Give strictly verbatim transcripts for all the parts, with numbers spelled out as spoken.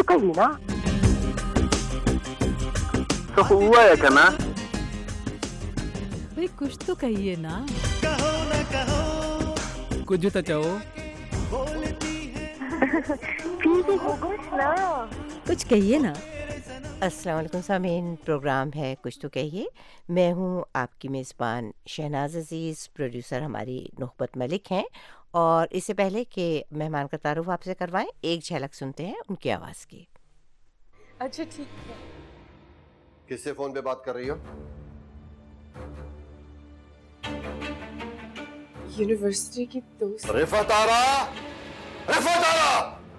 कहिए ना. तो हुआ है क्या ना? भाई कुछ तो कहिए ना. कहो ना कहो, कुछ तो चाहो. फिर भी होगा ना. कुछ कहिए ना. अस्सलाम वालेकुम सामीन, प्रोग्राम है कुछ तो कहिए. मैं हूँ आपकी मेज़बान शहनाज अज़ीज़. प्रोड्यूसर हमारी नोहबत मलिक हैं. और इससे पहले कि मेहमान का तारुफ आपसे करवाएं, एक झलक सुनते हैं उनकी आवाज़ की. अच्छा ठीक है. किससे फोन पे बात कर रही हो? यूनिवर्सिटी की दोस्त. रिफत आरा, रिफत आरा.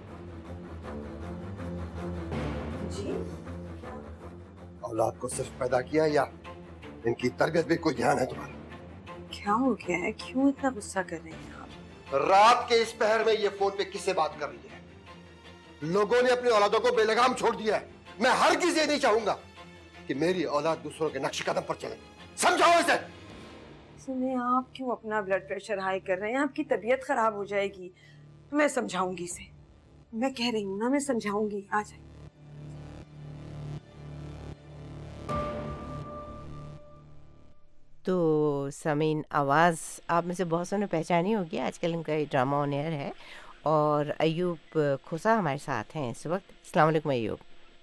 जी औलाद को सिर्फ पैदा किया या इनकी तरबियत भी कोई ध्यान है तुम्हारा? क्या हो गया है, क्यों इतना गुस्सा कर रहे हैं आप? रात के इस पहर में ये फोन पे किससे बात कर रही है? लोगों ने अपनी औलादों को बेलगाम छोड़ दिया है. मैं हरगिज़ ये नहीं चाहूंगा कि मेरी औलाद दूसरों के नक्श कदम पर चले. समझाओ इसे. सुनिए, आप क्यों अपना ब्लड प्रेशर हाई कर रहे हैं? आपकी तबीयत खराब हो जाएगी. मैं समझाऊंगी इसे. मैं कह रही हूँ ना, मैं समझाऊंगी. आ जाए. तो सामीन, आवाज़ आप में से बहुत सौ ने पहचानी होगी. आजकल उनका ये ड्रामा ऑन एयर है. और अयूब खोसा हमारे साथ हैं इस वक्त. अस्सलाम वालेकुम अयूब.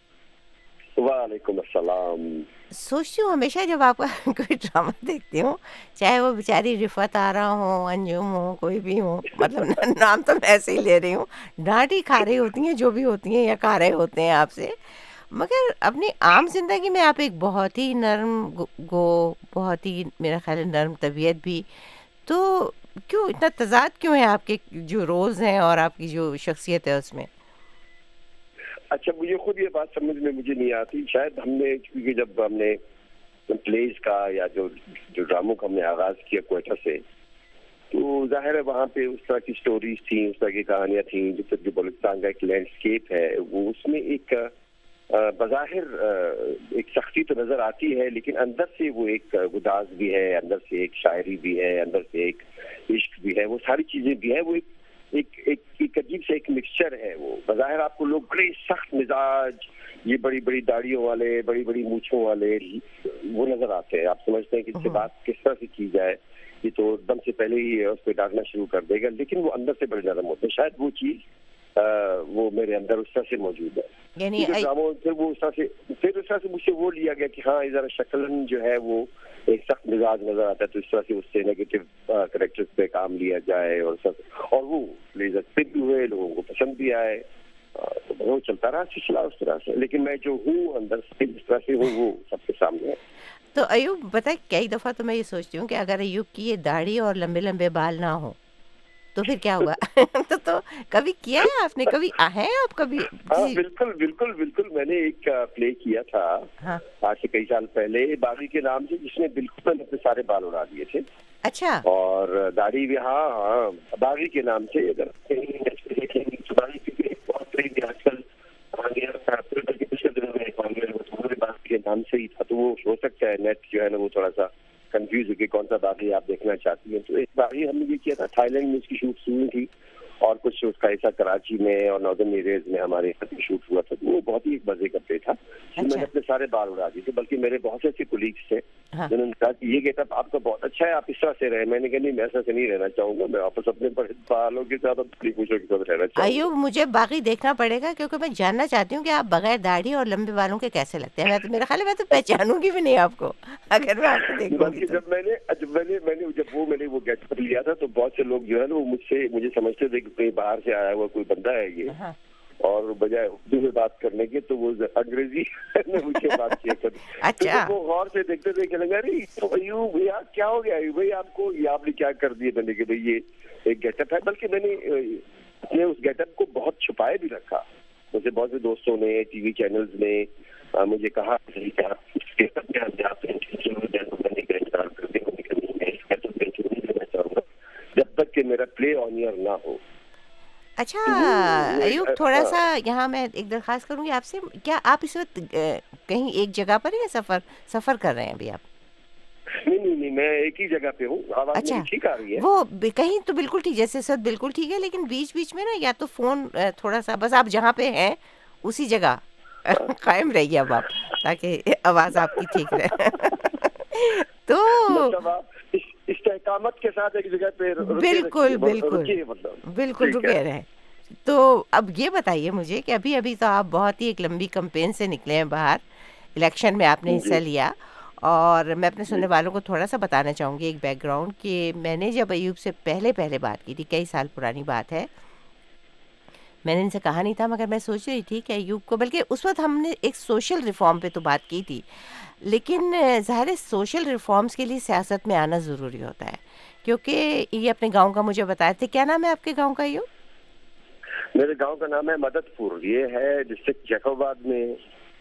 वालेकुम अस्सलाम. सोचती हूँ हमेशा जब आपका कोई ड्रामा देखती हूँ, चाहे वो बेचारी रिफत आरा हो, अंजुम हो, कोई भी हो, मतलब ना, नाम तो मैं ऐसे ही ले रही हूँ, डांट ही खा रही होती हैं जो भी होती हैं या खा रहे होते हैं आपसे. मगर अपनी आम जिंदगी में आप एक बहुत ही नरम गो, गो बहुत ही मेरा ख्याल है नरम तबीयत भी. तो क्यों इतना तजाद क्यों है आपके जो रोल्स हैं और आपकी जो शख्सियत है उसमें? अच्छा, मुझे खुद ये बात समझ में मुझे नहीं आती. शायद हमने, क्योंकि जब हमने प्लेज का या जो जो ड्रामों का हमने आगाज किया क्वेटा से, तो जाहिर है वहाँ पे उस तरह की स्टोरीज थी, उस तरह की कहानियाँ थी. जो फिर जो बलूचिस्तान का एक लैंडस्केप है, वो उसमें एक बज़ाहिर एक सख्ती तो नजर आती है, लेकिन अंदर से वो एक गुदाज भी है, अंदर से एक शायरी भी है, अंदर से एक इश्क भी है. वो सारी चीजें भी है. वो एक एक एक, एक अजीब से एक मिक्सचर है. वो बज़ाहिर आपको लोग बड़े सख्त मिजाज, ये बड़ी बड़ी दाढ़ियों वाले, बड़ी बड़ी मूछों वाले वो नजर आते हैं. आप समझते हैं कि इससे बात किस तरह से की जाए, ये तो एकदम से पहले ही उस पर डांटना शुरू कर देगा. लेकिन वो अंदर से बड़े नरम होते हैं. शायद वो चीज आ, वो मेरे अंदर उस तरह से मौजूद है. यानी फिर वो उस तरह से फिर उस तरह से मुझसे वो लिया गया कि हाँ, जरा शक्लन जो है वो एक सख्त मिजाज नजर आता है, तो इस तरह से उससे नेगेटिव करेक्टर्स पे काम लिया जाए. और सब और वो प्लेज अच्छे भी हुए, लोगों को पसंद भी आए, तो वो चलता रहा सिलसिला उस तरह से. लेकिन मैं जो हूँ अंदर से जिस तरह से हूँ वो सबके सामने है. तो अयूब बताए, कई दफ़ा तो मैं ये सोचती हूँ कि अगर अयूब की ये दाढ़ी और लंबे लंबे बाल ना हो तो फिर क्या होगा? तो, तो कभी किया है आपने, कभी हैं आप कभी? हाँ, बिल्कुल बिल्कुल बिल्कुल. मैंने एक प्ले किया था हाँ. आज से कई साल पहले, बागी के नाम से, जिसमें बिल्कुल मैंने अपने सारे बाल उड़ा दिए थे. अच्छा. और दाढ़ी भी. हाँ हाँ, बागी के नाम से. अगर कहीं बागी की आजकल बागी के नाम से ही था, तो वो हो सकता है नेट जो है ना वो थोड़ा सा कंफ्यूज हो कि कौन सा बागी आप देखना चाहती हैं. तो एक बागी हमने ये किया था, थाईलैंड में इसकी शूट हुई थी, और कुछ उसका ऐसा कराची में और नॉर्दर्न एरियाज में हमारे शूट हुआ था. तो वो बहुत ही मजे का प्ले था. अच्छा. मैंने अपने सारे बाल उड़ा दिए थे. बल्कि मेरे बहुत से ऐसे कोलीग्स थे हाँ. जिन्होंने कहा कि ये गेटअप आपका बहुत अच्छा है, आप इस तरह से रहे. मैंने कहा नहीं, मैं ऐसा से नहीं रहना चाहूंगा. मैं वापस अपने बालों के साथ अपनी पूछों के साथ रहना चाहूंगा. अयूब, मुझे बाकी देखना पड़ेगा, क्योंकि मैं जानना चाहती हूँ कि आप बगैर दाढ़ी और लंबे बालों के कैसे लगते हैं. मैं तो मेरा ख्याल है मैं तो पहचानूंगी भी नहीं आपको अगर मैं आपको देखूंगी. जब मैंने जब मैंने मैंने जब वो मैंने वो गेटअप लिया था, तो बहुत से लोग जो है ना वो मुझसे मुझे समझते थे कि कहीं बाहर से आया हुआ कोई बंदा है ये. हाँ. और बजाय उर्दू में बात करने के तो वो अंग्रेजी में मुझे बात किया करते. अच्छा. तो वो गौर से देखते थे कि लगा रही तो अयूब भैया क्या हो गया, भाई आपको ये आपने क्या कर दिया. मैंने कि भाई ये एक गेटअप है. बल्कि मैंने अपने उस गेटअप को बहुत छुपाए भी रखा. मुझे बहुत से दोस्तों ने, टीवी चैनल्स ने आ, मुझे कहा जब तक कि मेरा प्ले ऑन ईयर ना हो. अच्छा अयूब, थोड़ा सा यहाँ मैं एक दरख्वास्त करूँगी आपसे. क्या आप इस वक्त कहीं एक जगह पर ही सफर सफर कर रहे हैं अभी आप? नहीं नहीं नहीं, मैं एक ही जगह पे हूँ. आवाज अच्छा, ठीक आ रही है? वो कहीं तो बिल्कुल ठीक, जैसे सब बिल्कुल ठीक है, लेकिन बीच बीच में ना या तो फोन थोड़ा सा, बस आप जहाँ पे हैं उसी जगह कायम रहिए अब आप, ताकि आवाज़ आपकी ठीक रहे। तो मतलब आप इस इस्तेकामत के साथ एक जगह पे रुके बिल्कुल रखिए, बिल्कुल रुकिए मतलब। बिल्कुल ठीक रुके है। रहे। तो अब ये बताइए मुझे कि अभी अभी तो आप बहुत ही एक लंबी कैंपेन से निकले हैं बाहर, इलेक्शन में आपने हिस्सा जी। लिया, और मैं अपने सुनने वालों को थोड़ा सा बताना चाहूँगी एक बैकग्राउंड कि मैंने जब अयूब से पहले पहले बात की थी, कई साल पुरानी बात है, मैंने इनसे कहा नहीं था, मगर मैं सोच रही थी कि अयूब को, बल्कि उस वक्त हमने एक सोशल रिफॉर्म पे तो बात की थी, लेकिन ज़ाहिर है सोशल रिफॉर्म्स के लिए सियासत में आना ज़रूरी होता है, क्योंकि ये अपने गांव का मुझे बताए थे। क्या नाम है आपके गांव का अयूब? मेरे गांव का नाम है मददपुर, ये है डिस्ट्रिक्ट जैकोबाद में,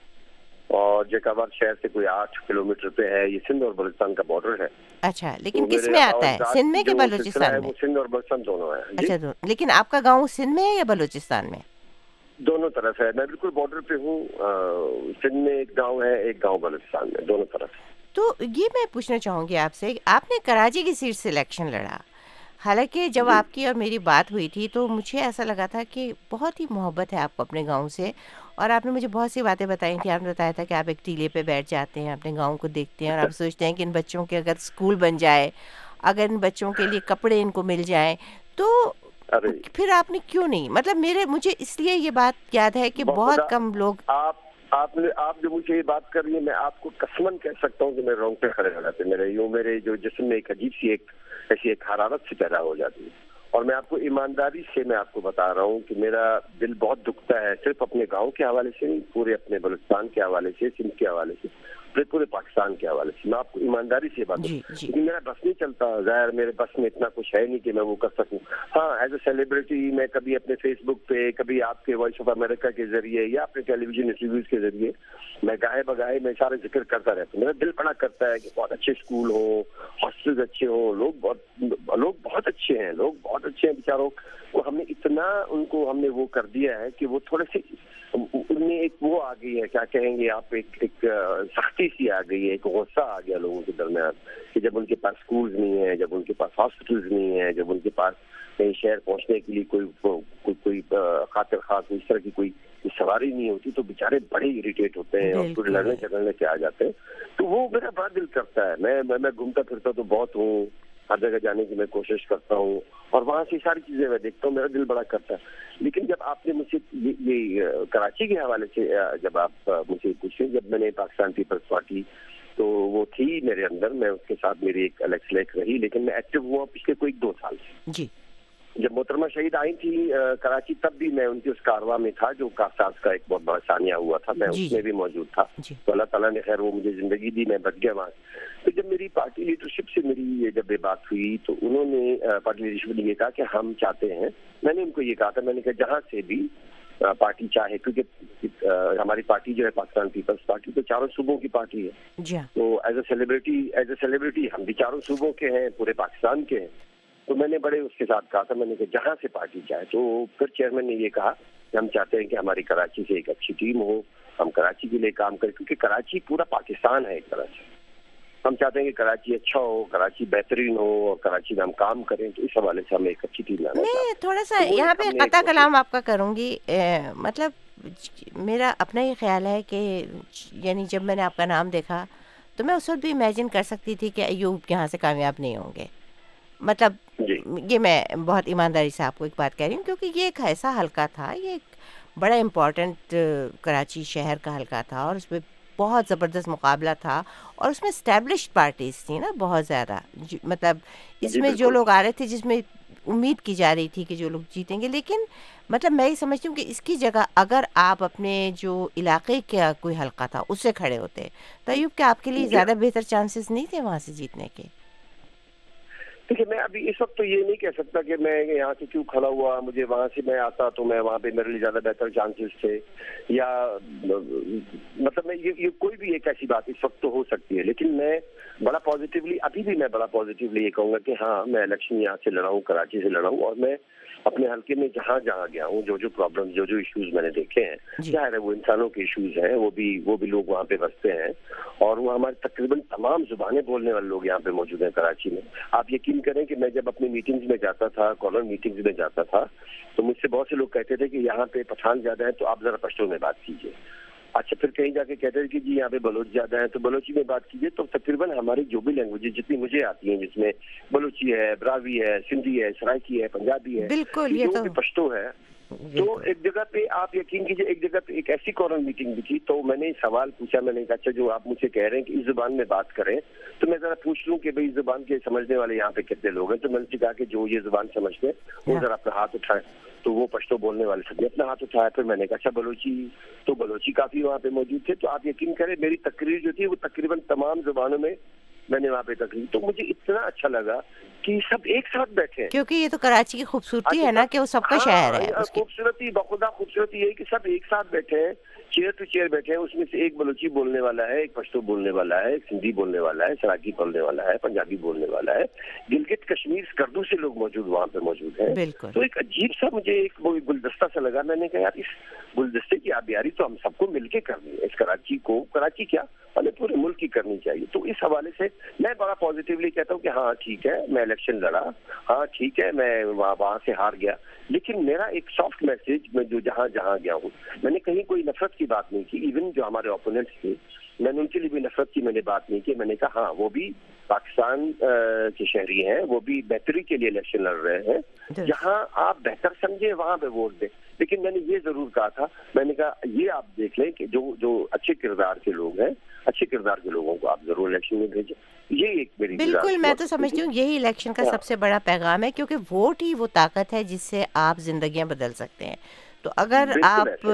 और जैकोबाद शहर से कोई आठ किलोमीटर पे है। ये सिंध और बलूचिस्तान का बॉर्डर है। अच्छा, लेकिन तो किस मेरे में आता है, अवजात सिंध में कि जो सिलसिला बलूचिस्तान है में? वो सिंध और बलूचिस्तान दोनों है जी। अच्छा, दो, लेकिन आपका गांव सिंध में है या बलूचिस्तान में? दोनों तरफ है, मैं बिल्कुल बॉर्डर पे हूँ। सिंध में एक गांव है, एक गांव बलूचिस्तान में, दोनों तरफ। तो ये मैं पूछना चाहूँगी आपसे, आपने कराची की सीट से इलेक्शन लड़ा, हालांकि जब जी। आपकी और मेरी बात हुई थी तो मुझे ऐसा लगा था कि बहुत ही मोहब्बत है आपको अपने गांव से, और आपने मुझे बहुत सी बातें बताई थी। आपने बताया था कि आप एक टीले पे बैठ जाते हैं, अपने गांव को देखते हैं, और आप सोचते हैं कि इन बच्चों के अगर स्कूल बन जाए, अगर इन बच्चों के लिए कपड़े इनको मिल जाएं, तो अरे फिर आपने क्यों नहीं, मतलब मेरे मुझे इसलिए ये बात याद है कि बहुत बहुत कम लोग। आप आपने आप जो मुझे ये बात कर रही है, मैं आपको कसमन कह सकता हूँ कि मेरे रोंगटे खड़े हो जाते, मेरे यूं मेरे जो जिस्म में एक अजीब सी एक ऐसी एक हरारत सी पैदा हो जाती है। और मैं आपको ईमानदारी से मैं आपको बता रहा हूँ कि मेरा दिल बहुत दुखता है, सिर्फ अपने गांव के हवाले से नहीं, पूरे अपने बलूचिस्तान के हवाले से, सिंध के हवाले से, पूरे पूरे पाकिस्तान के हवाले से। मैं आपको ईमानदारी से बात जी, करूँ, जी। लेकिन मेरा बस नहीं चलता, जाहिर मेरे बस में इतना कुछ है नहीं कि मैं वो कर सकूं। हाँ, एज ए सेलिब्रिटी मैं कभी अपने फेसबुक पे, कभी आपके वॉइस ऑफ अमेरिका के जरिए या अपने टेलीविजन इंटरव्यूज के जरिए मैं गाए बगाए मैं सारे जिक्र करता रहता हूँ। मेरा दिल बड़ा करता है कि बहुत अच्छे स्कूल हो, हॉस्टल्स अच्छे हो, लोग बहुत लोग बहुत अच्छे हैं, लोग बहुत अच्छे हैं बेचारों को। हमने इतना उनको हमने वो कर दिया है कि वो थोड़े से उनमें एक वो आ गई है, क्या कहेंगे आप, एक एक सख्ती सी आ गई है, एक गुस्सा आ गया लोगों के दरमियान कि जब उनके पास स्कूल्स नहीं है, जब उनके पास हॉस्पिटल्स नहीं है, जब उनके पास कहीं शहर पहुंचने के लिए कोई कोई कोई खातिर खा कोई इस तरह की कोई सवारी नहीं होती, तो बेचारे बड़े इरिटेट होते हैं और फिर लड़ने झगड़ने के आ जाते हैं। तो वो मेरा बड़ा दिल करता है। मैं मैं, मैं घूमता फिरता तो बहुत हूँ, हर जगह जाने की मैं कोशिश करता हूँ, और वहाँ से सारी चीजें मैं देखता हूँ, मेरा दिल बड़ा करता है। लेकिन जब आपने मुझसे ये, ये कराची के हवाले से जब आप मुझसे पूछे, जब मैंने पाकिस्तान पीपल्स पार्टी तो वो थी मेरे अंदर, मैं उसके साथ मेरी एक अलग स्लेक रही, लेकिन मैं एक्टिव हुआ पिछले कोई दो साल से। जी। जब मोहतरमा शहीद आई थी आ, कराची, तब भी मैं उनकी उस कारवा में था जो कासास का एक बहुत बड़ा सानिया हुआ था, मैं उसमें भी मौजूद था। तो अल्लाह ताला ने खैर वो मुझे जिंदगी दी, मैं बच गया वहाँ। तो जब मेरी पार्टी लीडरशिप से मेरी ये जब ये बात हुई तो उन्होंने पार्टी लीडरशिप ने ये कहा कि हम चाहते हैं, मैंने उनको ये कहा था, मैंने कहा जहाँ से भी पार्टी चाहे, क्योंकि हमारी पार्टी जो है पाकिस्तान पीपल्स पार्टी तो चारों सूबों की पार्टी है। तो as a celebrity as a celebrity हम भी चारों सूबों के हैं, पूरे पाकिस्तान के हैं। तो मैंने बड़े उसके साथ कहा था, मैंने कहा जहाँ से पार्टी चाहे। तो फिर चेयरमैन ने ये कहा कि हम चाहते हैं कि हमारी कराची से एक अच्छी टीम हो, हम कराची के लिए काम करें, क्योंकि कराची पूरा पाकिस्तान है एक तरह से। हम चाहते हैं कि कराची अच्छा हो, कराची बेहतरीन हो, और कराची में हम काम करें। तो इस हवाले से हम एक अच्छी टीम लाना चाहते हैं। थोड़ा सा तो यहाँ पे कता कलाम आपका करूँगी, मतलब मेरा अपना ये ख्याल है कि यानी जब मैंने आपका नाम देखा तो मैं उस वक्त भी इमेजिन कर सकती थी कि अयूब यहाँ से कामयाब नहीं होंगे। मतलब ये मैं बहुत ईमानदारी से आपको एक बात कह रही हूँ, क्योंकि ये एक ऐसा हलका था, ये एक बड़ा इम्पोर्टेंट कराची शहर का हलका था, और उसमें बहुत ज़बरदस्त मुकाबला था, और उसमें एस्टैब्लिश्ड पार्टीज थी ना बहुत ज़्यादा। मतलब इसमें जो लोग आ रहे थे, जिसमें उम्मीद की जा रही थी कि जो लोग जीतेंगे, लेकिन मतलब मैं ये समझती हूँ कि इसकी जगह अगर आप अपने जो इलाके का कोई हलका था उससे खड़े होते तो अयूब के आपके लिए ज़्यादा बेहतर चांसेस नहीं थे वहाँ से जीतने के? देखिए, मैं अभी इस वक्त तो ये नहीं कह सकता कि मैं यहाँ से क्यों खड़ा हुआ, मुझे वहाँ से मैं आता तो मैं वहाँ पे मेरे लिए ज़्यादा बेहतर चांसेस थे, या मतलब मैं ये ये कोई भी एक ऐसी बात इस वक्त तो हो सकती है। लेकिन मैं बड़ा पॉजिटिवली, अभी भी मैं बड़ा पॉजिटिवली ये कहूँगा कि हाँ, मैं इलेक्शन यहाँ से लड़ा हूँ, कराची से लड़ा हूँ, और मैं अपने हल्के में जहाँ जहाँ गया हूँ, जो जो प्रॉब्लम, जो जो इश्यूज मैंने देखे हैं, जाहिर है वो इंसानों के इश्यूज हैं, वो भी वो भी लोग वहाँ पे बसते हैं, और वो हमारे तकरीबन तमाम जुबानें बोलने वाले लोग यहाँ पे मौजूद हैं कराची में। आप यकीन یقین کریں کہ میں جب اپنی میٹنگز میں جاتا تھا, کالر میٹنگز میں جاتا تھا, تو مجھ سے بہت سے لوگ کہتے تھے کہ یہاں پہ پٹھان زیادہ ہیں تو آپ ذرا پشتو میں بات کیجیے. اچھا پھر کہیں جا کے کہتے ہیں کہ جی یہاں پہ بلوچ زیادہ ہیں تو بلوچی میں بات کیجیے. تو تقریباً ہماری جو بھی لینگویج جتنی مجھے آتی ہیں, جس میں بلوچی ہے, براوی ہے, سندھی ہے, سرائکی ہے, پنجابی ہے, بالکل, یہ جو تو بھی پشتو ہے, تو ایک جگہ پہ آپ یقین کیجیے ایک جگہ پہ ایک ایسی کارنر میٹنگ بھی تھی, تو میں نے سوال پوچھا. میں نے کہا اچھا جو آپ مجھ سے کہہ رہے ہیں کہ اس زبان میں بات کریں تو میں ذرا پوچھ لوں کہ بھائی اس زبان کے سمجھنے والے یہاں پہ کتنے لوگ ہیں. تو میں نے کہا کہ جو یہ زبان سمجھتے ہیں وہ ذرا اپنا ہاتھ اٹھائیں. تو وہ پشتو بولنے والے سب نے اپنا ہاتھ اٹھایا. پھر میں نے کہا اچھا بلوچی, تو بلوچی کافی وہاں پہ موجود تھے. تو آپ یقین کریں میری تقریر جو تھی وہ تقریباً تمام زبانوں میں میں نے وہاں پہ تقریر, تو مجھے اتنا اچھا لگا کہ سب ایک ساتھ بیٹھے ہیں. کیونکہ یہ تو کراچی کی خوبصورتی ہے نا کہ وہ سب کا شہر ہے. خوبصورتی بخدا خوبصورتی یہ کہ سب ایک ساتھ بیٹھے ہیں, چیئر ٹو چیئر بیٹھے ہیں. اس میں سے ایک بلوچی بولنے والا ہے, ایک پشتو بولنے والا ہے, ایک سندھی بولنے والا ہے, سراکی بولنے والا ہے, پنجابی بولنے والا ہے, گلگت کشمیر سکردو سے لوگ موجود وہاں پہ موجود ہیں. بالکل. تو ایک عجیب سا مجھے ایک وہ گلدستہ سا لگا. میں نے کہا یار اس گلدستے کی آبیاری تو ہم سب کو مل کے کرنی ہے. اس کراچی کو, کراچی کیا ہمیں پورے ملک کی کرنی چاہیے. تو اس حوالے سے میں بڑا پازیٹیولی کہتا ہوں کہ ہاں ٹھیک ہے میں الیکشن لڑا, ہاں ٹھیک ہے میں وہاں وہاں سے ہار گیا, لیکن میرا ایک سافٹ میسج میں جو جہاں جہاں گیا ہوں, میں نے کہیں کوئی نفرت کی بات نہیں کی. ایون جو ہمارے اوپوننٹس تھے میں نے ان کے لیے بھی نفرت کی میں نے بات نہیں کی. میں نے کہا ہاں وہ بھی پاکستان کے شہری ہیں, وہ بھی بہتری کے لیے الیکشن لڑ رہے ہیں, جہاں آپ بہتر سمجھے وہاں پہ ووٹ دیں. لیکن میں نے یہ ضرور کہا تھا, میں نے کہا یہ آپ دیکھ لیں کہ جو جو اچھے کردار کے لوگ ہیں, اچھے کردار کے لوگوں کو آپ ضرور الیکشن میں بھیجیں. یہ ایک میری بالکل, میں تو سمجھتی ہوں یہی الیکشن کا سب سے بڑا پیغام ہے, کیونکہ ووٹ ہی وہ طاقت ہے جس سے آپ زندگیاں بدل سکتے ہیں. تو اگر آپ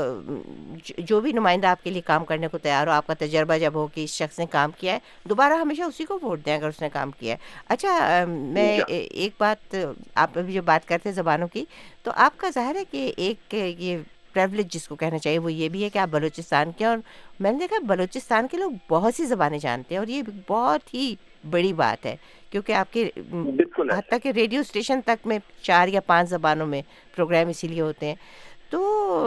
جو بھی نمائندہ آپ کے لیے کام کرنے کو تیار ہو, آپ کا تجربہ جب ہو کہ اس شخص نے کام کیا ہے, دوبارہ ہمیشہ اسی کو ووٹ دیں اگر اس نے کام کیا ہے. اچھا میں ایک بات, آپ ابھی جو بات کرتے ہیں زبانوں کی, تو آپ کا ظاہر ہے کہ ایک یہ پریولیج جس کو کہنا چاہیے وہ یہ بھی ہے کہ آپ بلوچستان کے, اور میں نے دیکھا بلوچستان کے لوگ بہت سی زبانیں جانتے ہیں, اور یہ بہت ہی بڑی بات ہے کیونکہ آپ کے حتیٰ کہ ریڈیو اسٹیشن تک میں چار یا پانچ زبانوں میں پروگرام اسی لیے ہوتے ہیں. تو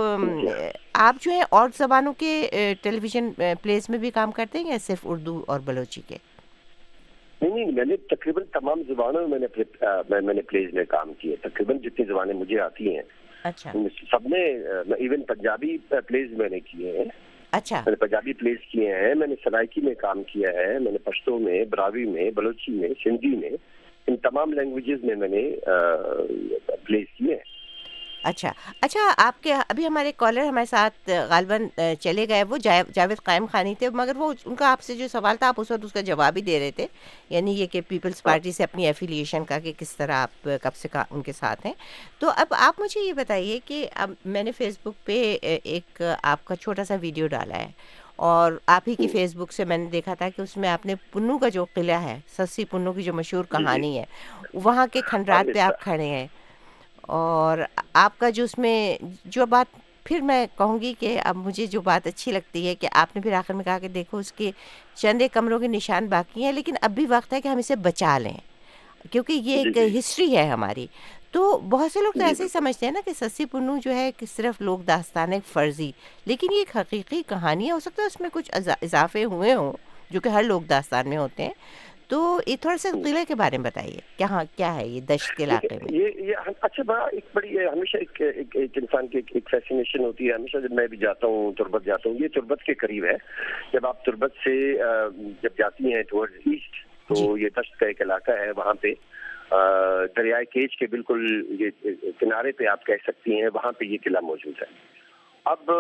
آپ جو ہے اور زبانوں کے ٹیلی ویژن پلیز میں بھی کام کرتے ہیں یا صرف اردو اور بلوچی کے؟ نہیں نہیں, میں نے تقریباً تمام زبانوں میں میں میں نے پلیز میں کام کیا. تقریباً جتنی زبانیں مجھے آتی ہیں اچھا سب نے, ایون پنجابی پلیز میں نے کیے ہیں. اچھا میں نے پنجابی پلیز کیے ہیں, میں نے سرائکی میں کام کیا ہے, میں نے پشتو میں, براوی میں, بلوچی میں, سندھی میں, ان تمام لینگویجز میں میں نے پلیز کیے ہیں. اچھا اچھا آپ کے ابھی ہمارے کالر ہمارے ساتھ غالباً چلے گئے, وہ جاوید قائم خانی تھے, مگر وہ ان کا آپ سے جو سوال تھا آپ اس وقت اس کا جواب ہی دے رہے تھے, یعنی یہ کہ پیپلز پارٹی سے اپنی ایفیلیشن کا کہ کس طرح آپ کب سے ان کے ساتھ ہیں. تو اب آپ مجھے یہ بتائیے کہ اب میں نے فیس بک پہ ایک آپ کا چھوٹا سا ویڈیو ڈالا ہے, اور آپ ہی کی فیس بک سے میں نے دیکھا تھا کہ اس میں آپ نے پنو کا جو قلعہ ہے, سسی پنو کی جو مشہور کہانی ہے, وہاں کے کھنڈرات پہ آپ کھڑے ہیں, اور آپ کا جو اس میں جو بات پھر میں کہوں گی کہ اب مجھے جو بات اچھی لگتی ہے کہ آپ نے پھر آخر میں کہا کہ دیکھو اس کے چند ایک کمروں کے نشان باقی ہیں, لیکن اب بھی وقت ہے کہ ہم اسے بچا لیں کیونکہ یہ ایک ہسٹری ہے ہماری. تو بہت سے لوگ تو ایسے ہی سمجھتے ہیں نا کہ سسی پنو جو ہے کہ صرف لوک داستان ایک فرضی, لیکن یہ ایک حقیقی کہانی ہے. ہو سکتا ہے اس میں کچھ اضافے ہوئے ہوں جو کہ ہر لوک داستان میں ہوتے ہیں. تو یہ تھوڑا سا قلعے کے بارے میں بتائیے, کہاں کیا ہے یہ دشت کے علاقے میں؟ یہ یہ اچھا بڑا ایک بڑی ہمیشہ ایک ایک انسان کی ایک فیسینیشن ہوتی ہے. ہمیشہ جب میں بھی جاتا ہوں تربت جاتا ہوں, یہ تربت کے قریب ہے. جب آپ تربت سے جب جاتی ہیں ٹورڈ ایسٹ تو یہ دشت کا ایک علاقہ ہے, وہاں پہ دریائے کیچ کے بالکل یہ کنارے پہ آپ کہہ سکتی ہیں, وہاں پہ یہ قلعہ موجود ہے. اب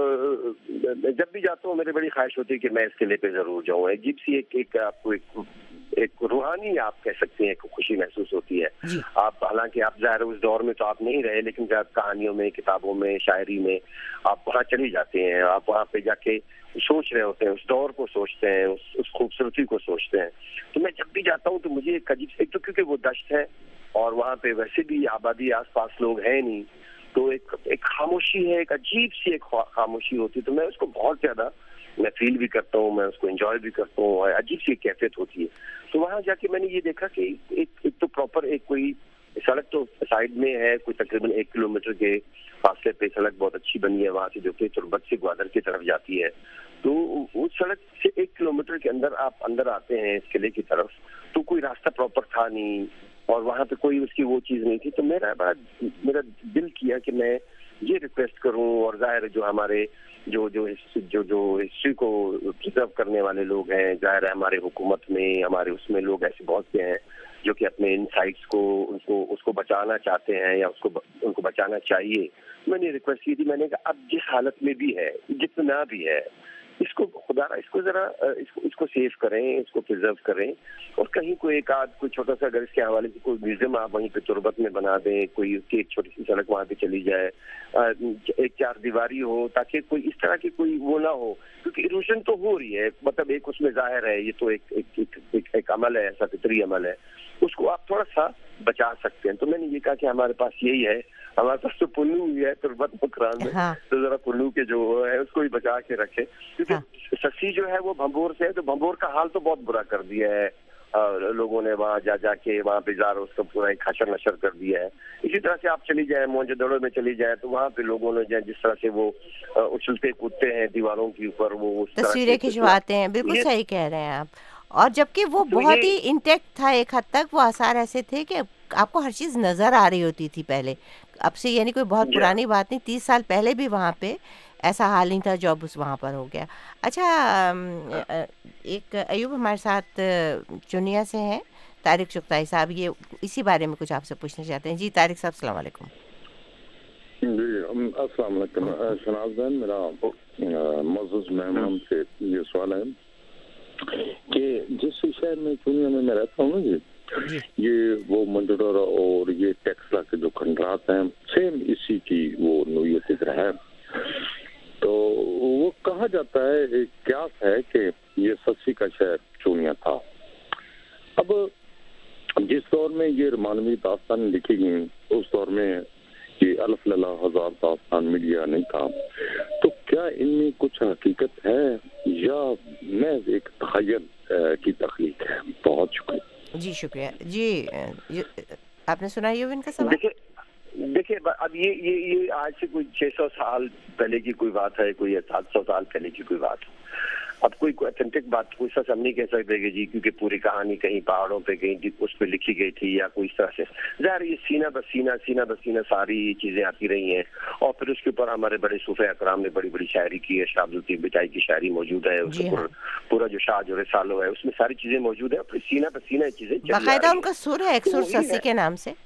جب بھی جاتا ہوں میری بڑی خواہش ہوتی ہے کہ میں اس قلعے پہ ضرور جاؤں. عجیب سی ایک ایک آپ کو ایک ایک روحانی آپ کہہ سکتے ہیں خوشی محسوس ہوتی ہے. آپ حالانکہ آپ ظاہر اس دور میں تو آپ نہیں رہے, لیکن کہانیوں میں, کتابوں میں, شاعری میں آپ وہاں چلی جاتے ہیں. آپ وہاں پہ جا کے سوچ رہے ہوتے ہیں, اس دور کو سوچتے ہیں, اس اس خوبصورتی کو سوچتے ہیں. تو میں جب بھی جاتا ہوں تو مجھے ایک عجیب ایک تو کیونکہ وہ دشت ہے اور وہاں پہ ویسے بھی آبادی آس پاس لوگ ہیں نہیں, تو ایک ایک خاموشی ہے, ایک عجیب سی ایک خاموشی ہوتی ہے. تو میں اس کو بہت زیادہ میں فیل بھی کرتا ہوں, میں اس کو انجوائے بھی کرتا ہوں, عجیب سی کیفیت ہوتی ہے. تو وہاں جا کے میں نے یہ دیکھا کہ ایک ایک تو پراپر ایک کوئی सड़क तो साइड में है, कोई तकरीबन एक किलोमीटर के फासले पे सड़क बहुत अच्छी बनी है वहाँ से, जो कि तुर्बत से ग्वादर की तरफ जाती है। तो उस सड़क से एक किलोमीटर के अंदर आप अंदर आते हैं इस किले की तरफ, तो कोई रास्ता प्रॉपर था नहीं और वहाँ पे कोई उसकी वो चीज़ नहीं थी। तो मेरा बड़ा मेरा दिल किया कि मैं ये रिक्वेस्ट करूँ, और जाहिर है जो हमारे जो जो जो जो हिस्ट्री को प्रिजर्व करने वाले लोग हैं, जाहिर है हमारे हुकूमत में, हमारे उसमें लोग ऐसे बहुत से हैं जो कि अपने इन साइट्स को उनको उसको बचाना चाहते हैं या उसको उनको बचाना चाहिए। मैंने रिक्वेस्ट की थी, मैंने कहा अब जिस हालत में भी है, जितना भी है, इसको खुदा इसको जरा इसको इसको सेव करें, इसको प्रिजर्व करें, और कहीं कोई एक आध कोई छोटा सा अगर इसके हवाले से कोई म्यूजियम आप वहीं पे तुर्बत में बना दें, कोई उसकी एक छोटी सी सड़क वहाँ पे चली जाए, एक चार दीवारी हो, ताकि कोई इस तरह की कोई वो ना हो, क्योंकि इरोजन तो हो रही है, मतलब एक उसमें जाहिर है ये तो एक एक, एक, एक, एक अमल है, ऐसा फितरी अमल है, उसको आप थोड़ा सा बचा सकते हैं। तो मैंने ये कहा कि हमारे पास यही है, हमारे पास तो पुन्नू ही है तुर्बत मुकरान में, हाँ। तो जरा पुन्नू के जो है उसको ही बचा के रखे, क्योंकि हाँ। सस्सी जो है वो भंबोर से है, तो भंबोर का हाल तो बहुत बुरा कर दिया है लोगों ने, वहाँ जा जाके वहाँ पे जार उसका पूरा एक हशर नशर कर दिया है। इसी तरह से आप चली जाए मोहनजोदड़ो में चली जाए, तो वहाँ पे लोगों ने जिस तरह से वो उछलते कूदते हैं दीवारों के ऊपर, वो तस्वीरें खिंचवाते हैं, बिल्कुल सही कह रहे हैं आप। और जबकि वो तो बहुत ही इंटेक्ट था एक हद तक, वो आसार ऐसे थे कि आपको हर चीज़ नज़र आ रही होती थी पहले, अब से यानी कोई बहुत पुरानी बात नहीं, तीस साल पहले भी वहाँ पे ऐसा हाल नहीं था जो अब उस वहाँ पर हो गया। अच्छा, एक अयूब हमारे साथ चुनिया से हैं, तारिक शुक्ताई साहब, ये इसी बारे में कुछ आपसे पूछना चाहते हैं। जी तारिक साहब, अस्सलाम वालेकुम। जी अस्सलाम वालेकुम शनाज बहन, मेरा मौजूद मेहमान से ये सवाल है कि जिस शहर में चुनिया में मैं रहता हूँ ना जी, ये वो मंजोडोरा और ये टेक्सला के जो खंडरात हैं, सेम इसी की वो नोयत इधर है। तो वो कहा जाता है, एक क्यास है कि ये सस्सी का शहर चुनिया था। अब जिस दौर में ये मानवी दास्तान लिखी गई, उस दौर में ये अल्फ लला हजार दास्तान मीडिया नहीं था, तो क्या इनमें कुछ हकीकत है या महज एक तखय्युल की तख्लीक है? बहुत शुक्रिया। जी शुक्रिया। जी आपने सुना ये इनका सवाल? देखिए देखिए अब ये ये ये आज से कोई छह सौ साल पहले की कोई बात है, कोई सात सौ साल पहले की कोई बात है। अब कोई ऑथेंटिक बात कोई सच हम नहीं कह सकते कि जी, क्योंकि पूरी कहानी कहीं पहाड़ों पे कहीं उस पे लिखी गई थी या कोई इस तरह से, ज़ाहिर ये सीना बसीना सीना बसीना सारी चीजें आती रही हैं। और फिर उसके ऊपर हमारे बड़े सूफे अकराम ने बड़ी बड़ी शायरी की है, शाहबुद्दीन बिटाई की शायरी मौजूद है, उसके ऊपर पूरा जो शाह जो रिसालो है उसमें सारी चीजें मौजूद है। फिर सीना बसीना चीजें बाकायदा उनका सुर है, एक सुर सस्सी के नाम से,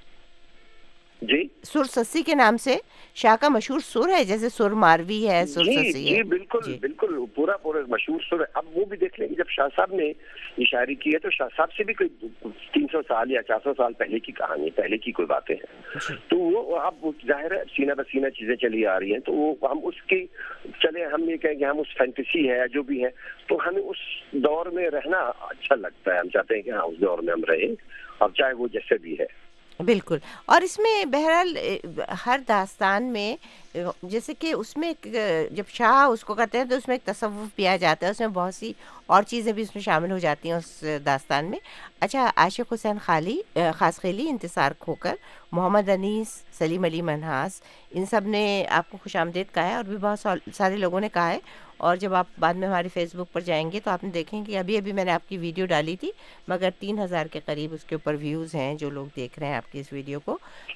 जी सुर सस्सी के नाम से शाह का मशहूर सुर है, जैसे सुर मारवी है, सुर जी, सस्सी जी, है। बिल्कुल जी। बिल्कुल पूरा पूरा मशहूर सुर है। अब वो भी देख लेंगे, जब शाह साहब ने ये शायरी की है तो शाह साहब से भी कोई तीन सौ साल या चार सौ साल पहले की कहानी, पहले की कोई बातें हैं। तो वो अब जाहिर है सीना बसीना चीजें चली आ रही हैं, तो वो हम उसकी चले हम ये कहें कि हम उस फैंटेसी है जो भी है, तो हमें उस दौर में रहना अच्छा लगता है। हम चाहते हैं कि हाँ उस दौर में हम रहें, अब चाहे वो जैसे भी है। बिल्कुल। और इसमें बहरहाल हर दास्तान में जैसे कि उसमें जब शाह उसको करते हैं तो उसमें एक तसव्वुफ भी आ जाता है, उसमें बहुत सी और चीज़ें भी उसमें शामिल हो जाती हैं उस दास्तान में। अच्छा, आशिक हुसैन खाली खास खेली, इंतसार खोकर, मोहम्मद अनीस, सलीम अली मनहास, इन सब ने आपको खुशामदीद कहा है और भी बहुत सारे लोगों ने कहा है। और जब आप बाद में हमारे फेसबुक पर जाएंगे तो आपने देखेंगे कि अभी अभी मैंने आपकी वीडियो डाली थी, मगर तीन हज़ार के करीब उसके ऊपर व्यूज़ हैं जो लोग देख रहे हैं आपकी इस वीडियो को।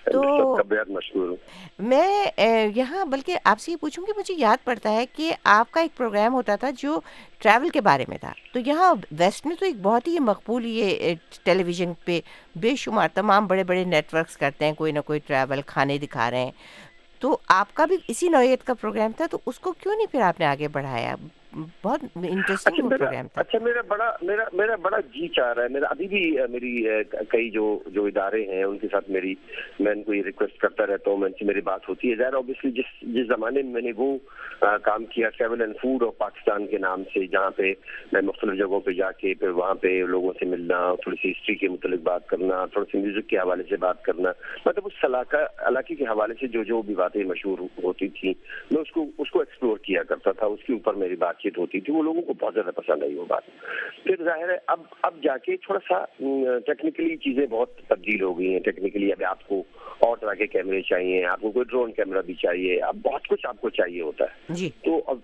तो मैं यहाँ बल्कि आपसे ये पूछूंगी, मुझे याद पड़ता है कि आपका एक प्रोग्राम होता था जो ट्रैवल के बारे में था, तो यहाँ वेस्ट में तो एक बहुत ही मकबूल ये टेलीविज़न पे बेशुमार तमाम बड़े बड़े नेटवर्क्स करते हैं, कोई ना कोई ट्रैवल खाने दिखा रहे हैं, तो आपका भी इसी नौयत का प्रोग्राम था, तो उसको क्यों नहीं फिर आपने आगे बढ़ाया? बहुत इंटरेस्टिंग अच्छा, प्रोग्राम था। अच्छा मेरा बड़ा मेरा मेरा बड़ा जी चाह रहा है, मेरा अभी भी मेरी कई जो जो इदारे हैं उनके साथ मेरी मैं उनको ये रिक्वेस्ट करता रहता हूँ, उनसे मेरी बात होती है। ज़ाहिर ऑब्वियसली जिस जिस ज़माने में मैंने वो आ, काम किया travel and food of Pakistan के नाम से, जहाँ पे मैं मुख्तलिफ जगहों पे जाके फिर वहाँ पे लोगों से मिलना, थोड़ी सी हिस्ट्री के मुतालिक बात करना, थोड़ी सी म्यूज़िक के हवाले से बात करना, मतलब उस इलाका इलाके के हवाले से जो जो भी बातें मशहूर होती थी मैं उसको उसको एक्सप्लोर किया करता था, उसके ऊपर मेरी बातचीत चीत होती थी वो लोगों को बहुत ज्यादा पसंद आई वो बात। फिर जाहिर है अब अब जाके थोड़ा सा टेक्निकली चीजें बहुत तब्दील हो गई हैं। टेक्निकली अब आपको और तरह के कैमरे चाहिए, आपको कोई ड्रोन कैमरा भी चाहिए, अब बहुत कुछ आपको चाहिए होता है जी। तो अब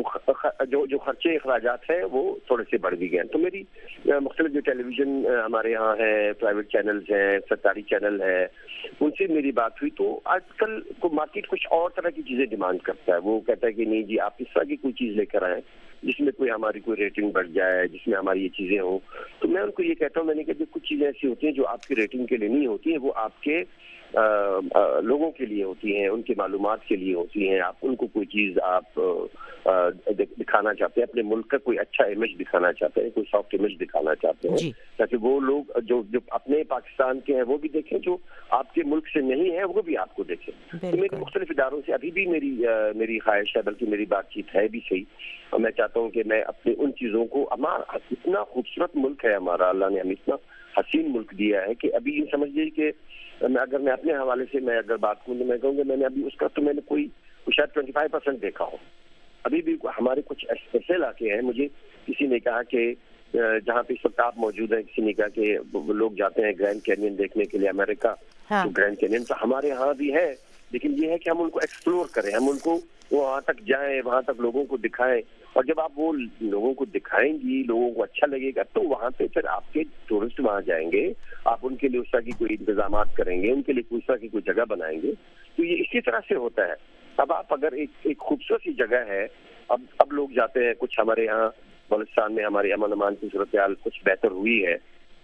वो जो जो खर्चे अखराजात हैं वो थोड़े से बढ़ भी गए। तो मेरी मुख्तलिफ जो टेलीविजन हमारे यहाँ है, प्राइवेट चैनल्स हैं, सरकारी चैनल है, उनसे मेरी बात हुई तो आजकल को मार्केट कुछ और तरह की चीजें डिमांड करता है। वो कहता है कि नहीं जी आप इस तरह की कोई चीज लेकर आए जिसमें कोई हमारी कोई रेटिंग बढ़ जाए, जिसमें हमारी ये चीजें हो। तो मैं उनको ये कहता हूँ, मैंने कहा जो कुछ चीजें ऐसी होती हैं जो आपकी रेटिंग के लिए नहीं होती हैं, वो आपके आ, आ, लोगों के लिए होती हैं, उनकी मालूमात के लिए होती हैं। आप उनको कोई चीज आप आ, दिखाना चाहते हैं, अपने मुल्क का कोई अच्छा इमेज दिखाना चाहते हैं, कोई सॉफ्ट इमेज दिखाना चाहते हैं, ताकि वो लोग जो जो अपने पाकिस्तान के हैं वो भी देखें, जो आपके मुल्क से नहीं है वो भी आपको देखें। तो मेरे मुख्तलिफ इदारों से अभी भी मेरी आ, मेरी ख्वाहिश है, बल्कि मेरी बातचीत है भी सही, और मैं चाहता हूँ कि मैं अपने उन चीजों को, हमारा इतना खूबसूरत मुल्क है हमारा, अल्लाह ने हमें इतना हसीन मुल्क दिया है कि अभी ये समझ लीजिए कि मैं अगर मैं अपने हवाले से मैं अगर बात करूँ तो मैं कहूँगा मैंने अभी उसका तो मैंने कोई शायद ट्वेंटी फाइव परसेंट देखा हो। अभी भी हमारे कुछ ऐसे इलाके हैं, मुझे किसी ने कहा कि जहाँ पे इस वक्त आप मौजूद हैं, किसी ने कहा कि लोग जाते हैं ग्रैंड कैनियन देखने के लिए अमेरिका, हाँ। तो ग्रैंड कैनियन तो हमारे यहाँ भी है, लेकिन ये है कि हम उनको एक्सप्लोर करें, हम उनको वहाँ तक जाएं, वहाँ तक लोगों को दिखाएं, और जब आप वो लोगों को दिखाएंगी, लोगों को अच्छा लगेगा, तो वहाँ पे फिर आपके टूरिस्ट वहाँ जाएंगे, आप उनके लिए उस तरह की कोई इंतजाम करेंगे, उनके लिए उस तरह की कोई जगह बनाएंगे। तो ये इसी तरह से होता है। अब आप अगर एक एक खूबसूरत सी जगह है, अब अब लोग जाते हैं, कुछ हमारे यहाँ बलूचिस्तान में हमारे अमन अमान की सूरत हाल कुछ बेहतर हुई है,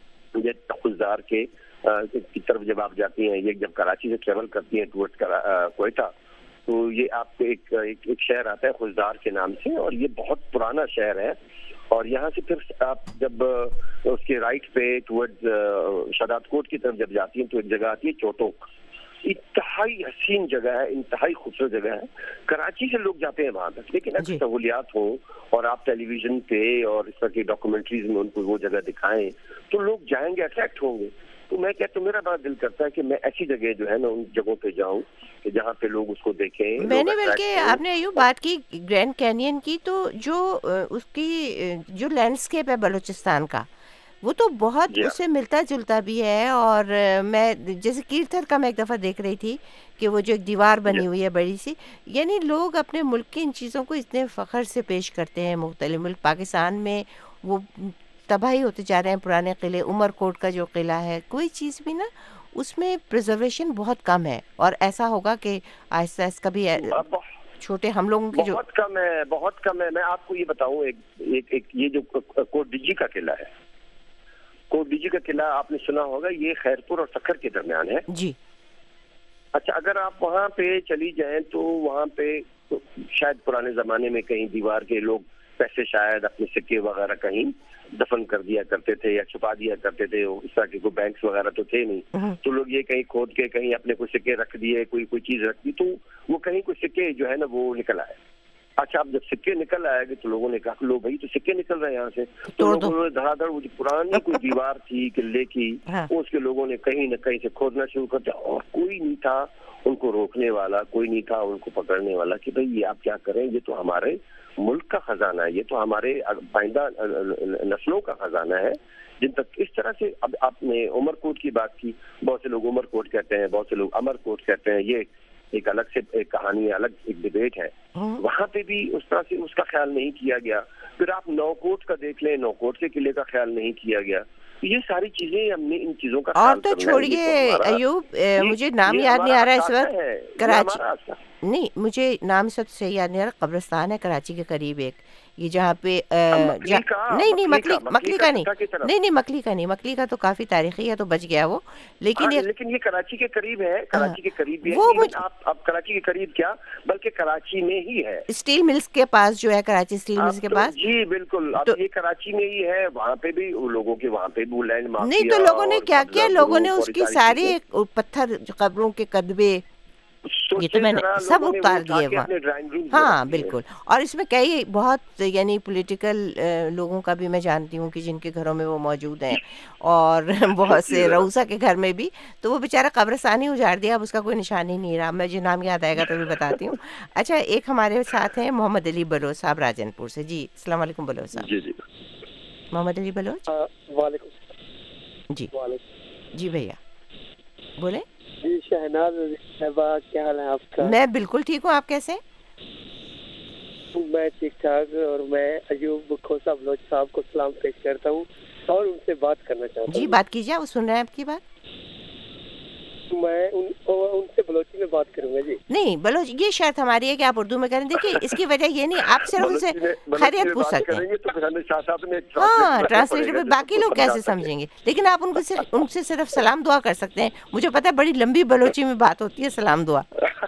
ये तखुजार के की तरफ जब आप जाती हैं, ये जब कराची से ट्रेवल करती हैं टूवर्ड्स कोयटा, तो ये आपको एक, एक एक शहर आता है खुजदार के नाम से, और ये बहुत पुराना शहर है। और यहाँ से फिर आप जब उसके राइट पे टूवर्ड्स शदात कोट की तरफ जब जाती हैं तो एक जगह आती है चोटोक, इंतहाई हसीन जगह है, इंतहाई खूबसूरत जगह है। कराची से लोग जाते हैं वहां तक, लेकिन अगर सहूलियात हो और आप टेलीविजन पे और इस तरह की डॉक्यूमेंट्रीज में उनको वो जगह दिखाएं तो लोग जाएंगे, अट्रैक्ट होंगे। तो मैं कहता हूँ, मेरा बड़ा दिल करता है कि मैं ऐसी जगह जो है ना उन जगहों पे जाऊं कि जहाँ पे लोग उसको देखें। मैंने बल्कि आपने यूँ बात की ग्रैंड कैनियन की, तो जो उसकी जो लैंडस्केप है बलूचिस्तान का, वो तो बहुत उससे मिलता जुलता भी है। और मैं जैसे कीर्थर का मैं एक दफ़ा देख रही थी कि वो जो एक दीवार बनी हुई है बड़ी सी, यानी लोग अपने मुल्क की इन चीज़ों को इतने फ़ख्र से पेश करते हैं। मुख्तलिफ मुल्क पाकिस्तान में वो तबाही होते जा रहे हैं, पुराने किले, उमर कोट का जो किला है, कोई चीज़ भी ना उसमें प्रिजर्वेशन बहुत कम है, और ऐसा होगा कि आहिस्ता आहिस्ता भी छोटे हम लोगों की जो बहुत कम है, बहुत कम है। मैं आपको ये बताऊं, एक, एक, एक ये जो कोट डिजी का किला है, कोट डिजी का किला आपने सुना होगा, ये खैरपुर और सखर के दरमियान है जी। अच्छा, अगर आप वहाँ पे चली जाएं तो वहाँ पे तो शायद पुराने जमाने में कहीं दीवार के लोग पैसे शायद अपने सिक्के वगैरह कहीं दफन कर दिया करते थे या छुपा दिया करते थे, इस तरह के कोई बैंक्स वगैरह तो थे नहीं, तो लोग ये कहीं खोद के कहीं अपने कोई सिक्के रख दिए, कोई कोई चीज रख दी, तो वो कहीं कोई सिक्के जो है ना वो निकल आए। अच्छा, अब जब सिक्के निकल आएंगे तो लोगों ने कहा लो भाई तो सिक्के निकल रहे हैं यहाँ से, तो लोगों ने धड़ाधड़ वो जो पुरानी कोई दीवार थी किले की, उसके लोगों ने कहीं न कहीं से खोदना शुरू कर दिया, और कोई नहीं था उनको रोकने वाला, कोई नहीं था उनको पकड़ने वाला कि भाई ये आप क्या करें, ये तो हमारे मुल्क का खजाना है, ये तो हमारे आइंदा नस्लों का खजाना है जिन तक इस तरह से। अब आपने उमरकोट की बात की, बहुत से लोग उमरकोट कहते हैं, बहुत से लोग अमरकोट कहते हैं, ये एक अलग से एक कहानी, अलग एक डिबेट है। वहाँ पे भी उस तरह से उसका ख्याल नहीं किया गया। फिर आप नौकोट का देख लें, नौकोट के किले का ख्याल नहीं किया गया। ये सारी चीजें हमने इन चीजों का और तो छोड़िए अयूब, मुझे नाम याद नहीं आ रहा इस वक्त, कराची नहीं, मुझे नाम सब से याद नहीं आ रहा, कब्रिस्तान है कराची के करीब एक, ये जहाँ पे मकली का, नहीं नहीं मकली मकली, मकली का नहीं नहीं नहीं मकली का नहीं, मकली का तो काफी तारीखी है तो बच गया वो, लेकिन ये लेकिन ये कराची के करीब है, कराची के करीब है वो मुझे आप आप कराची के करीब क्या बल्कि कराची में ही है, स्टील मिल्स के पास जो है, कराची स्टील मिल्स के पास। जी बिल्कुल, अब ये कराची में ही है, वहाँ पे भी लोगों के वहाँ पे भी लैंड माफिया नहीं, तो लोगों ने क्या किया, लोगों ने उसकी सारी पत्थर कब्रों के कदबे یہ تو میں نے سب اتار دیے وہاں. ہاں بالکل. اور اس میں کئی بہت یعنی پولیٹیکل لوگوں کا بھی میں جانتی ہوں کہ جن کے گھروں میں وہ موجود ہیں, اور بہت سے روسا کے گھر میں بھی. تو وہ بیچارہ قبرستان ہی اجاڑ دیا, اب اس کا کوئی نشان ہی نہیں رہا. مجھے نام یاد آئے گا تو بھی بتاتی ہوں. اچھا, ایک ہمارے ساتھ ہیں محمد علی بلوچ صاحب راجن پور سے. جی السلام علیکم بلوچ صاحب. جی جی محمد علی بلوچ. وعلیکم. جی جی بھیا بولیں. جی شہناز صاحبہ, کیا حال ہے آپ کا؟ میں بالکل ٹھیک ہوں, آپ کیسے؟ میں ٹھیک ٹھاک, اور میں ایوب کھوسا بلوچ صاحب کو سلام پیش کرتا ہوں اور ان سے بات کرنا چاہتا ہوں. جی بات کیجیے, وہ سن رہے ہیں آپ کی بات. میں ان, ان سے بلوچی میں بات کروں گا. جی نہیں, بلوچ یہ شرط ہماری ہے کہ آپ اردو میں کریں. دیکھیے اس کی وجہ یہ نہیں, آپ صرف ان سے خیریت پوچھ سکتے ہیں. ہاں ٹرانسلیٹر, باقی لوگ کیسے سمجھیں گے؟ لیکن آپ ان کو صرف ان سے صرف سلام دعا کر سکتے ہیں. مجھے پتا ہے بڑی لمبی بلوچی میں بات ہوتی ہے سلام دعا.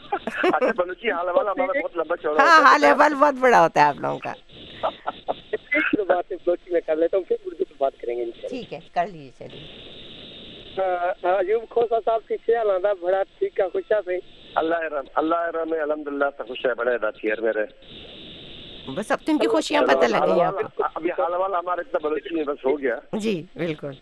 ہاں حال احوال بہت بڑا ہوتا ہے آپ لوگوں کا. بات بلوچی میں کر لیتا ہوں, پھر اردو میں بات کریں گے. ٹھیک ہے, کر لیجیے. چلیے. ایوب کھوسا صاحب کی خیال آندا بڑا ٹھیک کا خوشا سے. اللہ رحم اللہ رحم الحمدللہ تو خوش ہے بڑے داتی ہے میرے. بس اب تو ان کی خوشیاں پتہ لگ گئی ہیں. اب یہ حال والا ہمارا اتنا بلوچی میں بس ہو گیا. جی بالکل.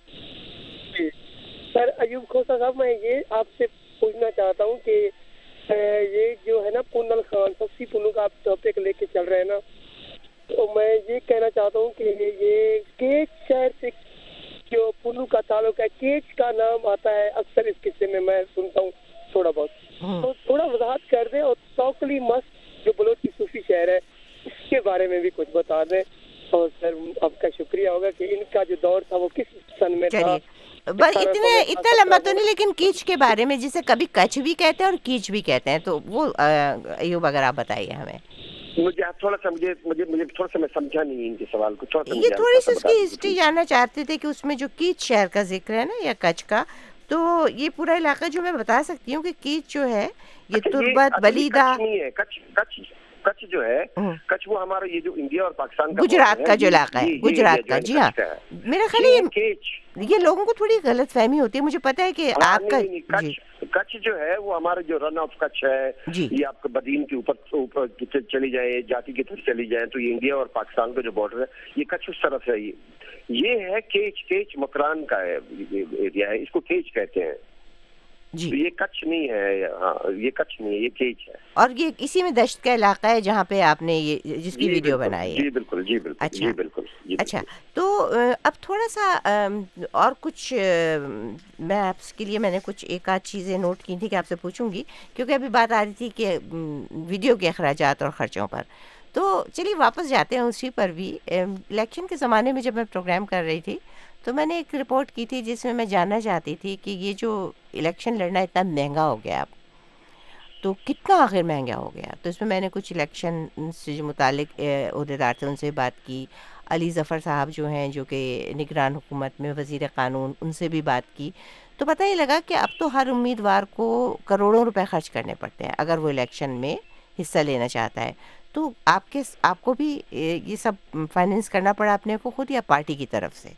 سر ایوب کھوسا صاحب, میں یہ آپ سے پوچھنا چاہتا ہوں کہ یہ جو ہے نا پونل خان سستی پونو کا آپ ٹاپک لے کے چل رہے ہیں نا, تو میں یہ کہنا چاہتا ہوں کہ یہ کیچ شہر سے جو پونو کا تعلق ہے, کیچ کا نام آتا ہے اکثر اس قصے میں, میں سنتا ہوں تھوڑا بہت, تو تھوڑا وضاحت کر دیں. اور توکلی مست جو بلوچی صوفی شہر ہے اس کے بارے میں بھی کچھ بتا دیں. اور سر آپ کا شکریہ ہوگا کہ ان کا جو دور تھا وہ کس سن میں تھا. بس اتنے اتنا لمبا تو نہیں, لیکن کیچ کے بارے میں جسے کبھی کچھ بھی کہتے ہیں اور کیچ بھی کہتے ہیں, تو وہ ایوب اگر آپ بتائیے ہمیں. مجھے تھوڑا سا مجھے مجھے مجھے تھوڑا سا میں سمجھا نہیں ان کے سوال کو. تھوڑا سا یہ تھوڑی سی اس کی ہسٹری جاننا چاہتے تھے کہ اس میں جو کیچ شہر کا ذکر ہے نا یا کچھ کا, تو یہ پورا علاقہ جو میں بتا سکتی ہوں کہ کیچ جو ہے یہ تربت بلیدہ کچھ جو ہے, کچھ وہ ہمارا یہ جو انڈیا اور پاکستان کا گجرات کا جو علاقہ ہے, گجرات کا. جی ہاں, میرا خیال ہے یہ لوگوں کو تھوڑی غلط فہمی ہوتی ہے. مجھے پتا ہے کہ آپ کا کچھ جو ہے وہ ہمارا جو رن آف کچھ ہے, یہ آپ کو بدین کے اوپر اوپر چلی جائے, جاتی کی طرف چلی جائیں, تو یہ انڈیا اور پاکستان کا جو بارڈر ہے یہ کچھ اس طرف ہے. یہ ہے کیچ, کیچ مکران کا ایریا ہے, اس کو کیچ کہتے ہیں. جی یہ کچھ نہیں ہے. ہاں یہ کچھ نہیں ہے, یہ کیچ ہے. اور یہ اسی میں دشت کا علاقہ ہے جہاں پہ آپ نے یہ جس کی ویڈیو بنائی ہے. جی بالکل. جی بالکل. اچھا بالکل. اچھا, تو اب تھوڑا سا اور کچھ میں آپ کے لیے میں نے کچھ ایک آدھ چیزیں نوٹ کی تھی کہ آپ سے پوچھوں گی, کیونکہ ابھی بات آ رہی تھی کہ ویڈیو کے اخراجات اور خرچوں پر. تو چلیے واپس جاتے ہیں اسی پر بھی. الیکشن کے زمانے میں جب میں پروگرام کر رہی تھی تو میں نے ایک رپورٹ کی تھی جس میں میں جاننا چاہتی تھی کہ یہ جو الیکشن لڑنا اتنا مہنگا ہو گیا اب, تو کتنا آخر مہنگا ہو گیا. تو اس میں میں نے کچھ الیکشن سے جو متعلق عہدیدار تھے ان سے بات کی. علی ظفر صاحب جو ہیں جو کہ نگران حکومت میں وزیر قانون, ان سے بھی بات کی. تو پتہ ہی لگا کہ اب تو ہر امیدوار کو کروڑوں روپے خرچ کرنے پڑتے ہیں اگر وہ الیکشن میں حصہ لینا چاہتا ہے. تو آپ کے آپ کو بھی یہ سب فائنینس کرنا پڑا اپنے کو خود یا پارٹی کی طرف سے؟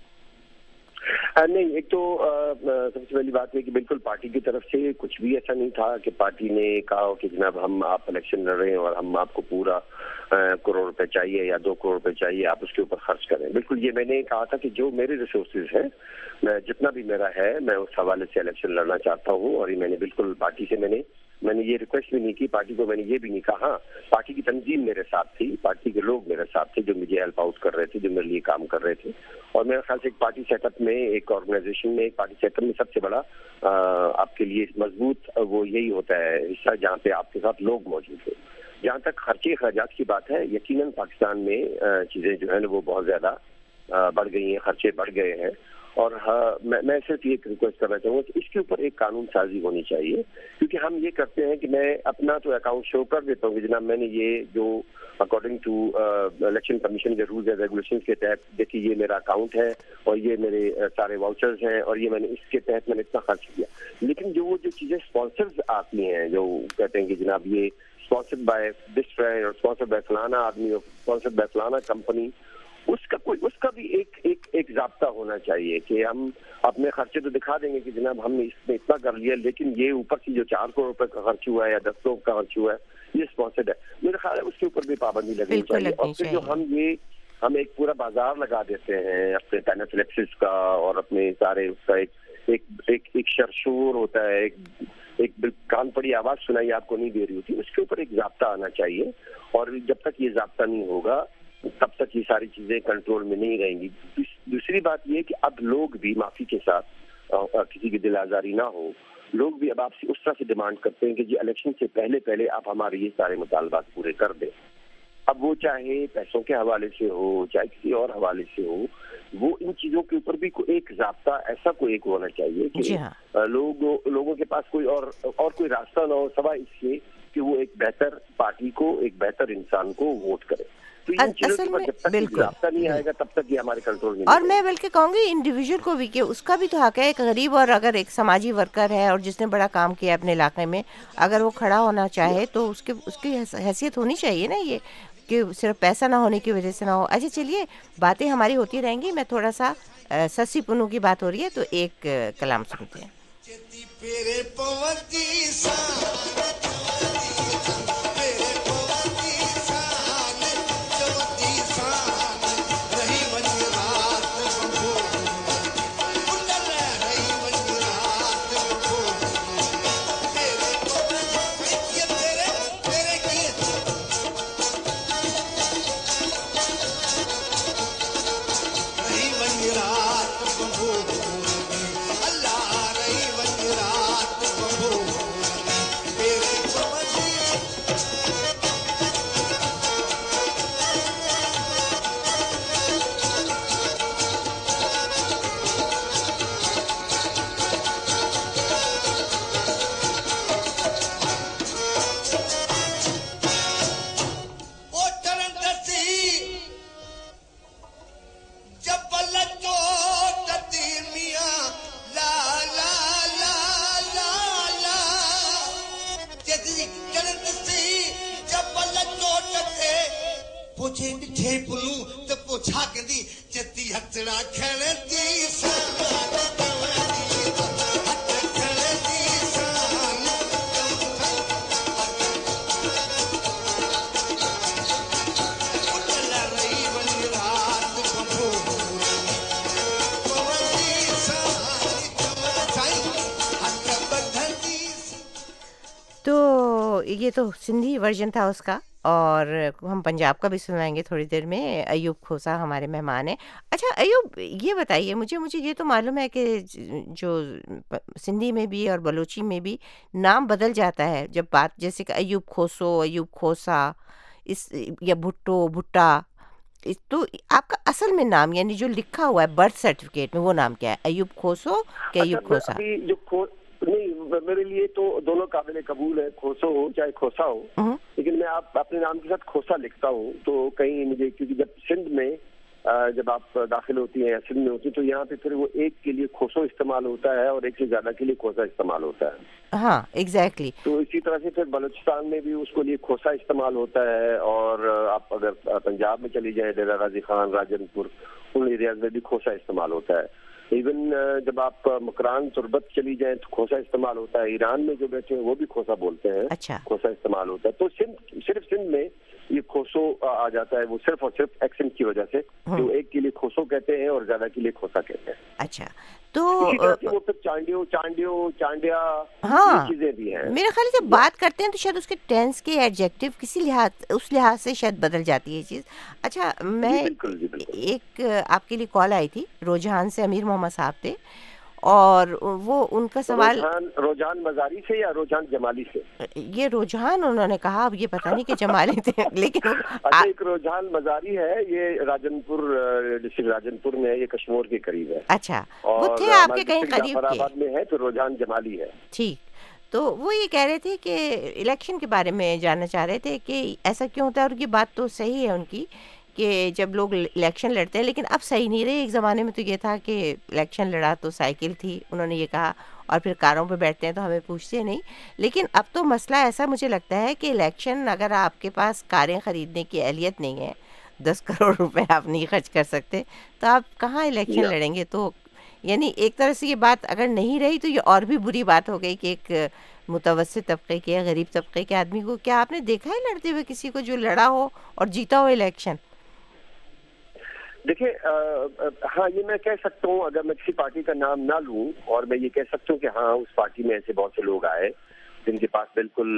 نہیں, ایک تو سب سے پہلی بات ہے کہ بالکل پارٹی کی طرف سے کچھ بھی ایسا نہیں تھا کہ پارٹی نے کہا کہ جناب ہم آپ الیکشن لڑ رہے ہیں اور ہم آپ کو پورا کروڑ روپے چاہیے یا دو کروڑ روپے چاہیے, آپ اس کے اوپر خرچ کریں. بالکل یہ میں نے کہا تھا کہ جو میرے ریسورسز ہیں, میں جتنا بھی میرا ہے میں اس حوالے سے الیکشن لڑنا چاہتا ہوں. اور یہ میں نے بالکل پارٹی سے میں نے میں نے یہ ریکویسٹ بھی نہیں کی پارٹی کو, میں نے یہ بھی نہیں کہا. ہاں پارٹی کی تنظیم میرے ساتھ تھی, پارٹی کے لوگ میرے ساتھ تھے جو مجھے ہیلپ آؤٹ کر رہے تھے, جو میرے لیے کام کر رہے تھے. اور میرے خیال سے ایک پارٹی سیٹ اپ میں, ایک آرگنائزیشن میں, ایک پارٹی سیٹ اپ میں سب سے بڑا آپ کے لیے مضبوط وہ یہی ہوتا ہے حصہ جہاں پہ آپ کے ساتھ لوگ موجود ہیں. جہاں تک خرچے اخراجات کی بات ہے, یقیناً پاکستان میں چیزیں جو ہیں وہ بہت زیادہ بڑھ گئی ہیں, خرچے بڑھ گئے ہیں. اور میں صرف یہ ریکویسٹ کرنا چاہوں گا کہ اس کے اوپر ایک قانون سازی ہونی چاہیے, کیونکہ ہم یہ کرتے ہیں کہ میں اپنا تو اکاؤنٹ شو کر دیتا ہوں کہ جناب میں نے یہ جو اکارڈنگ ٹو الیکشن کمیشن کے رولز اینڈ ریگولیشن کے تحت دیکھیے یہ میرا اکاؤنٹ ہے اور یہ میرے سارے واؤچرز ہیں اور یہ میں نے اس کے تحت میں نے اتنا خرچ کیا. لیکن جو وہ جو چیزیں اسپانسرز آتی ہیں جو کہتے ہیں کہ جناب یہ اسپانسرڈ بائی دس فرینڈ اور اسپانسرڈ بائی فلانا آدمی اور اسپانسرڈ بائی فلانا کمپنی, اس کا کوئی اس کا بھی ایک ایک ایک ضابطہ ہونا چاہیے کہ ہم اپنے خرچے تو دکھا دیں گے کہ جناب ہم نے اس میں اتنا کر لیا، لیکن یہ اوپر سے جو چار کروڑ روپے کا خرچ ہوا ہے یا دس کروڑ کا خرچ ہوا ہے یہ اسپانسرڈ ہے. میرا خیال ہے اس کے اوپر بھی پابندی لگنی چاہیے. اور پھر جو ہم یہ ہم ایک پورا بازار لگا دیتے ہیں اپنے پینافلیکسس کا اور اپنے سارے اس کا ایک ایک ایک ایک شرشور ہوتا ہے، ایک ایک کان پڑی آواز سنائی آپ کو نہیں دے رہی ہوتی، اس کے اوپر ایک ضابطہ آنا چاہیے. اور جب تک یہ ضابطہ نہیں ہوگا تب تک یہ ساری چیزیں کنٹرول میں نہیں رہیں گی. دوسری بات یہ کہ اب لوگ بھی معافی کے ساتھ کسی کی دل آزاری نہ ہو، لوگ بھی اب آپ سے اس طرح سے ڈیمانڈ کرتے ہیں کہ جی الیکشن سے پہلے پہلے آپ ہمارے یہ سارے مطالبات پورے کر دیں. اب وہ چاہے پیسوں کے حوالے سے ہو چاہے کسی اور حوالے سے ہو، وہ ان چیزوں کے اوپر بھی ایک ضابطہ ایسا کوئی ایک ہونا چاہیے کہ لوگ لوگوں کے پاس کوئی اور اور کوئی راستہ نہ ہو سوائے اس کے کہ وہ ایک بہتر پارٹی کو، ایک بہتر انسان کو ووٹ کرے. اصل میں بالکل نہیں آئے گا تب تک یہ ہمارے کنٹرول میں. اور میں بلکہ کہوں گی انڈیویجول کو بھی کہ اس کا بھی تو حق ہے. ایک غریب اور اگر ایک سماجی ورکر ہے اور جس نے بڑا کام کیا اپنے علاقے میں، اگر وہ کھڑا ہونا چاہے تو اس کے اس کی حیثیت ہونی چاہیے نا، یہ کہ صرف پیسہ نہ ہونے کی وجہ سے نہ ہو. اچھا چلیے باتیں ہماری ہوتی رہیں گی. میں تھوڑا سا سسی پنو کی بات ہو رہی ہے تو ایک کلام سنتے ہیں. یہ تو سندھی ورژن تھا اس کا، اور ہم پنجاب کا بھی سنائیں گے تھوڑی دیر میں. ایوب کھوسا ہمارے مہمان ہیں. اچھا ایوب یہ بتائیے مجھے مجھے یہ تو معلوم ہے کہ جو سندھی میں بھی اور بلوچی میں بھی نام بدل جاتا ہے جب بات، جیسے کہ ایوب کھوسو، ایوب کھوسا اس یا بھٹو بھٹا، تو آپ کا اصل میں نام یعنی جو لکھا ہوا ہے برتھ سرٹیفکیٹ میں وہ نام کیا ہے؟ ایوب کھوسو کہ ایوب کھوسا؟ نہیں، میرے لیے تو دونوں قابل قبول ہے، کھوسو ہو چاہے کھوسا ہو، لیکن میں آپ اپنے نام کے ساتھ کھوسا لکھتا ہوں. تو کہیں مجھے کیونکہ جب سندھ میں جب آپ داخل ہوتی ہیں یا سندھ میں ہوتی ہیں تو یہاں پہ پھر وہ ایک کے لیے کھوسو استعمال ہوتا ہے اور ایک سے زیادہ کے لیے کھوسا استعمال ہوتا ہے. ہاں ایگزیکٹلی. تو اسی طرح سے پھر بلوچستان میں بھی اس کو لیے کھوسا استعمال ہوتا ہے، اور آپ اگر پنجاب میں چلی جائیں ڈیرہ غازی خان، راجن پور، ان ایریاز میں بھی کھوسا استعمال ہوتا ہے. ایون جب آپ مکران تربت چلی جائیں تو کھوسا استعمال ہوتا ہے. ایران میں جو بیٹھے ہیں وہ بھی کھوسا بولتے ہیں. اچھا. کھوسا استعمال ہوتا ہے. تو سندھ صرف سندھ میں یہ کھوسو آ جاتا ہے، وہ صرف اور صرف ایکسنٹ کی وجہ سے، جو ایک کے لیے کھوسو کہتے ہیں اور زیادہ کے لیے کھوسا کہتے ہیں. اچھا. تو وہ پھر چانڈیو چانڈیو چانڈیا ہاں چیزیں بھی ہیں. میرے خیال جب بات کرتے ہیں تو شاید اس کے ٹینس کے ایڈجیکٹو کسی لحاظ اس لحاظ سے شاید بدل جاتی ہے یہ چیز. اچھا میں ایک آپ کے لیے کال آئی تھی روجان سے، امیر محمد صاحب تھے، اور وہ ان کا سوال روجان مزاری سے یا روجان جمالی سے؟ یہ روجان انہوں نے کہا، اب یہ پتہ نہیں کہ جمالی تھے لیکن ایک روجان مزاری ہے، یہ راجن پور ڈسٹرکٹ راجن پور میں ہے، یہ کشمور کے قریب ہے. اچھا وہ تھے آپ کے کہیں قریب جعفر آباد میں ہے، تو روجان جمالی ہے. ٹھیک. تو وہ یہ کہہ رہے تھے کہ الیکشن کے بارے میں جاننا چاہ رہے تھے کہ ایسا کیوں ہوتا ہے، اور یہ بات تو صحیح ہے ان کی کہ جب لوگ الیکشن لڑتے ہیں، لیکن اب صحیح نہیں رہے. ایک زمانے میں تو یہ تھا کہ الیکشن لڑا تو سائیکل تھی، انہوں نے یہ کہا، اور پھر کاروں پہ بیٹھتے ہیں تو ہمیں پوچھتے نہیں. لیکن اب تو مسئلہ ایسا مجھے لگتا ہے کہ الیکشن اگر آپ کے پاس کاریں خریدنے کی اہلیت نہیں ہے دس کروڑ روپے آپ نہیں خرچ کر سکتے تو آپ کہاں الیکشن لڑیں گے؟ تو یعنی ایک طرح سے یہ بات اگر نہیں رہی تو یہ اور بھی بری بات ہو گئی کہ ایک متوسط طبقے کے غریب طبقے کے آدمی کو، کیا آپ نے دیکھا ہے لڑتے ہوئے کسی کو جو لڑا ہو اور جیتا ہو الیکشن؟ دیکھیے ہاں یہ میں کہہ سکتا ہوں، اگر میں کسی پارٹی کا نام نہ لوں، اور میں یہ کہہ سکتا ہوں کہ ہاں اس پارٹی میں ایسے بہت سے لوگ آئے جن کے پاس بالکل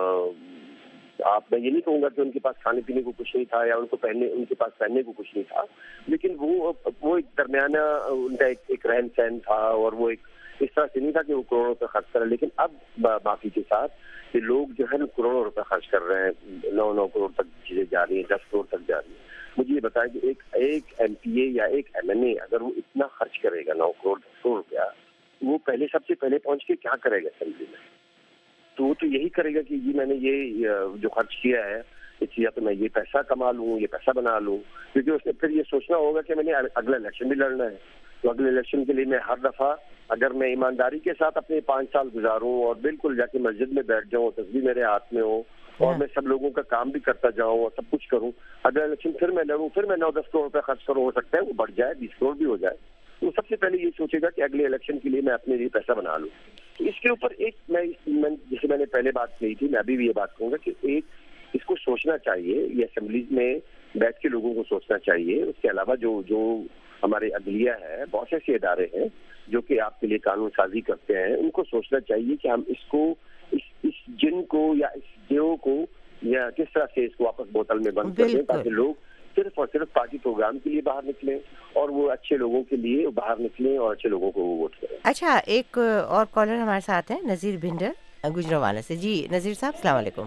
آپ میں یہ نہیں کہوں گا کہ ان کے پاس کھانے پینے کو کچھ نہیں تھا یا ان کو پہننے ان کے پاس پہننے کو کچھ نہیں تھا، لیکن وہ وہ ایک درمیانہ ان کا ایک ایک رہن سہن تھا، اور وہ ایک اس طرح سے نہیں تھا کہ وہ کروڑوں روپے خرچ کرے. لیکن اب معافی کے ساتھ یہ لوگ جو ہے نا کروڑوں روپے خرچ کر رہے ہیں، نو نو کروڑ تک چیزیں جا رہی ہیں، دس کروڑ تک جا رہی ہیں. مجھے یہ بتائیں کہ ایک ایک ایم پی اے یا ایک ایم این اے اگر وہ اتنا خرچ کرے گا نو کروڑ دس کروڑ روپیہ، وہ پہلے سب سے پہلے پہنچ کے کیا کرے گا اسمبلی میں؟ تو وہ تو یہی کرے گا کہ جی میں نے یہ جو خرچ کیا ہے اس یا تو میں یہ پیسہ کما لوں، یہ پیسہ بنا لوں، کیونکہ اس نے پھر یہ سوچنا ہوگا کہ میں نے اگلا الیکشن بھی لڑنا ہے. تو اگلے الیکشن کے لیے میں ہر دفعہ اگر میں ایمانداری کے ساتھ اپنے پانچ سال گزاروں اور بالکل جا کے مسجد میں بیٹھ جاؤں، تصویر میرے ہاتھ میں ہو اور میں سب لوگوں کا کام بھی کرتا جاؤں اور سب کچھ کروں، اگلا الیکشن پھر میں لڑوں، پھر میں نو دس کروڑ روپے خرچ کروں، ہو سکتا ہے وہ بڑھ جائے، بیس کروڑ بھی ہو جائے. تو سب سے پہلے یہ سوچے گا کہ اگلے الیکشن کے لیے میں اپنے لیے پیسہ بنا لوں. تو اس کے اوپر ایک میں جیسے میں نے پہلے بات کہی تھی، میں ابھی بھی یہ بات کہوں گا کہ ایک اس کو سوچنا چاہیے، یہ اسمبلیز میں بیٹھ کے لوگوں کو سوچنا چاہیے. اس کے علاوہ جو جو ہمارے عدلیہ ہے، بہت سے ایسے ادارے ہیں جو کہ آپ کے لیے قانون سازی کرتے ہیں، ان کو سوچنا چاہیے کہ ہم اس کو اس اس جن کو یا اس دیو کو یا کس طرح سے اس کو واپس بوتل میں بند کر دیں تاکہ لوگ صرف اور صرف پارٹی پروگرام کے لیے باہر نکلیں اور وہ اچھے لوگوں کے لیے باہر نکلیں اور اچھے لوگوں کو وہ ووٹ کریں. اچھا، ایک اور کالر ہمارے ساتھ ہیں، نذیر بھنڈر گجرانوالہ سے. جی نذیر صاحب السلام علیکم.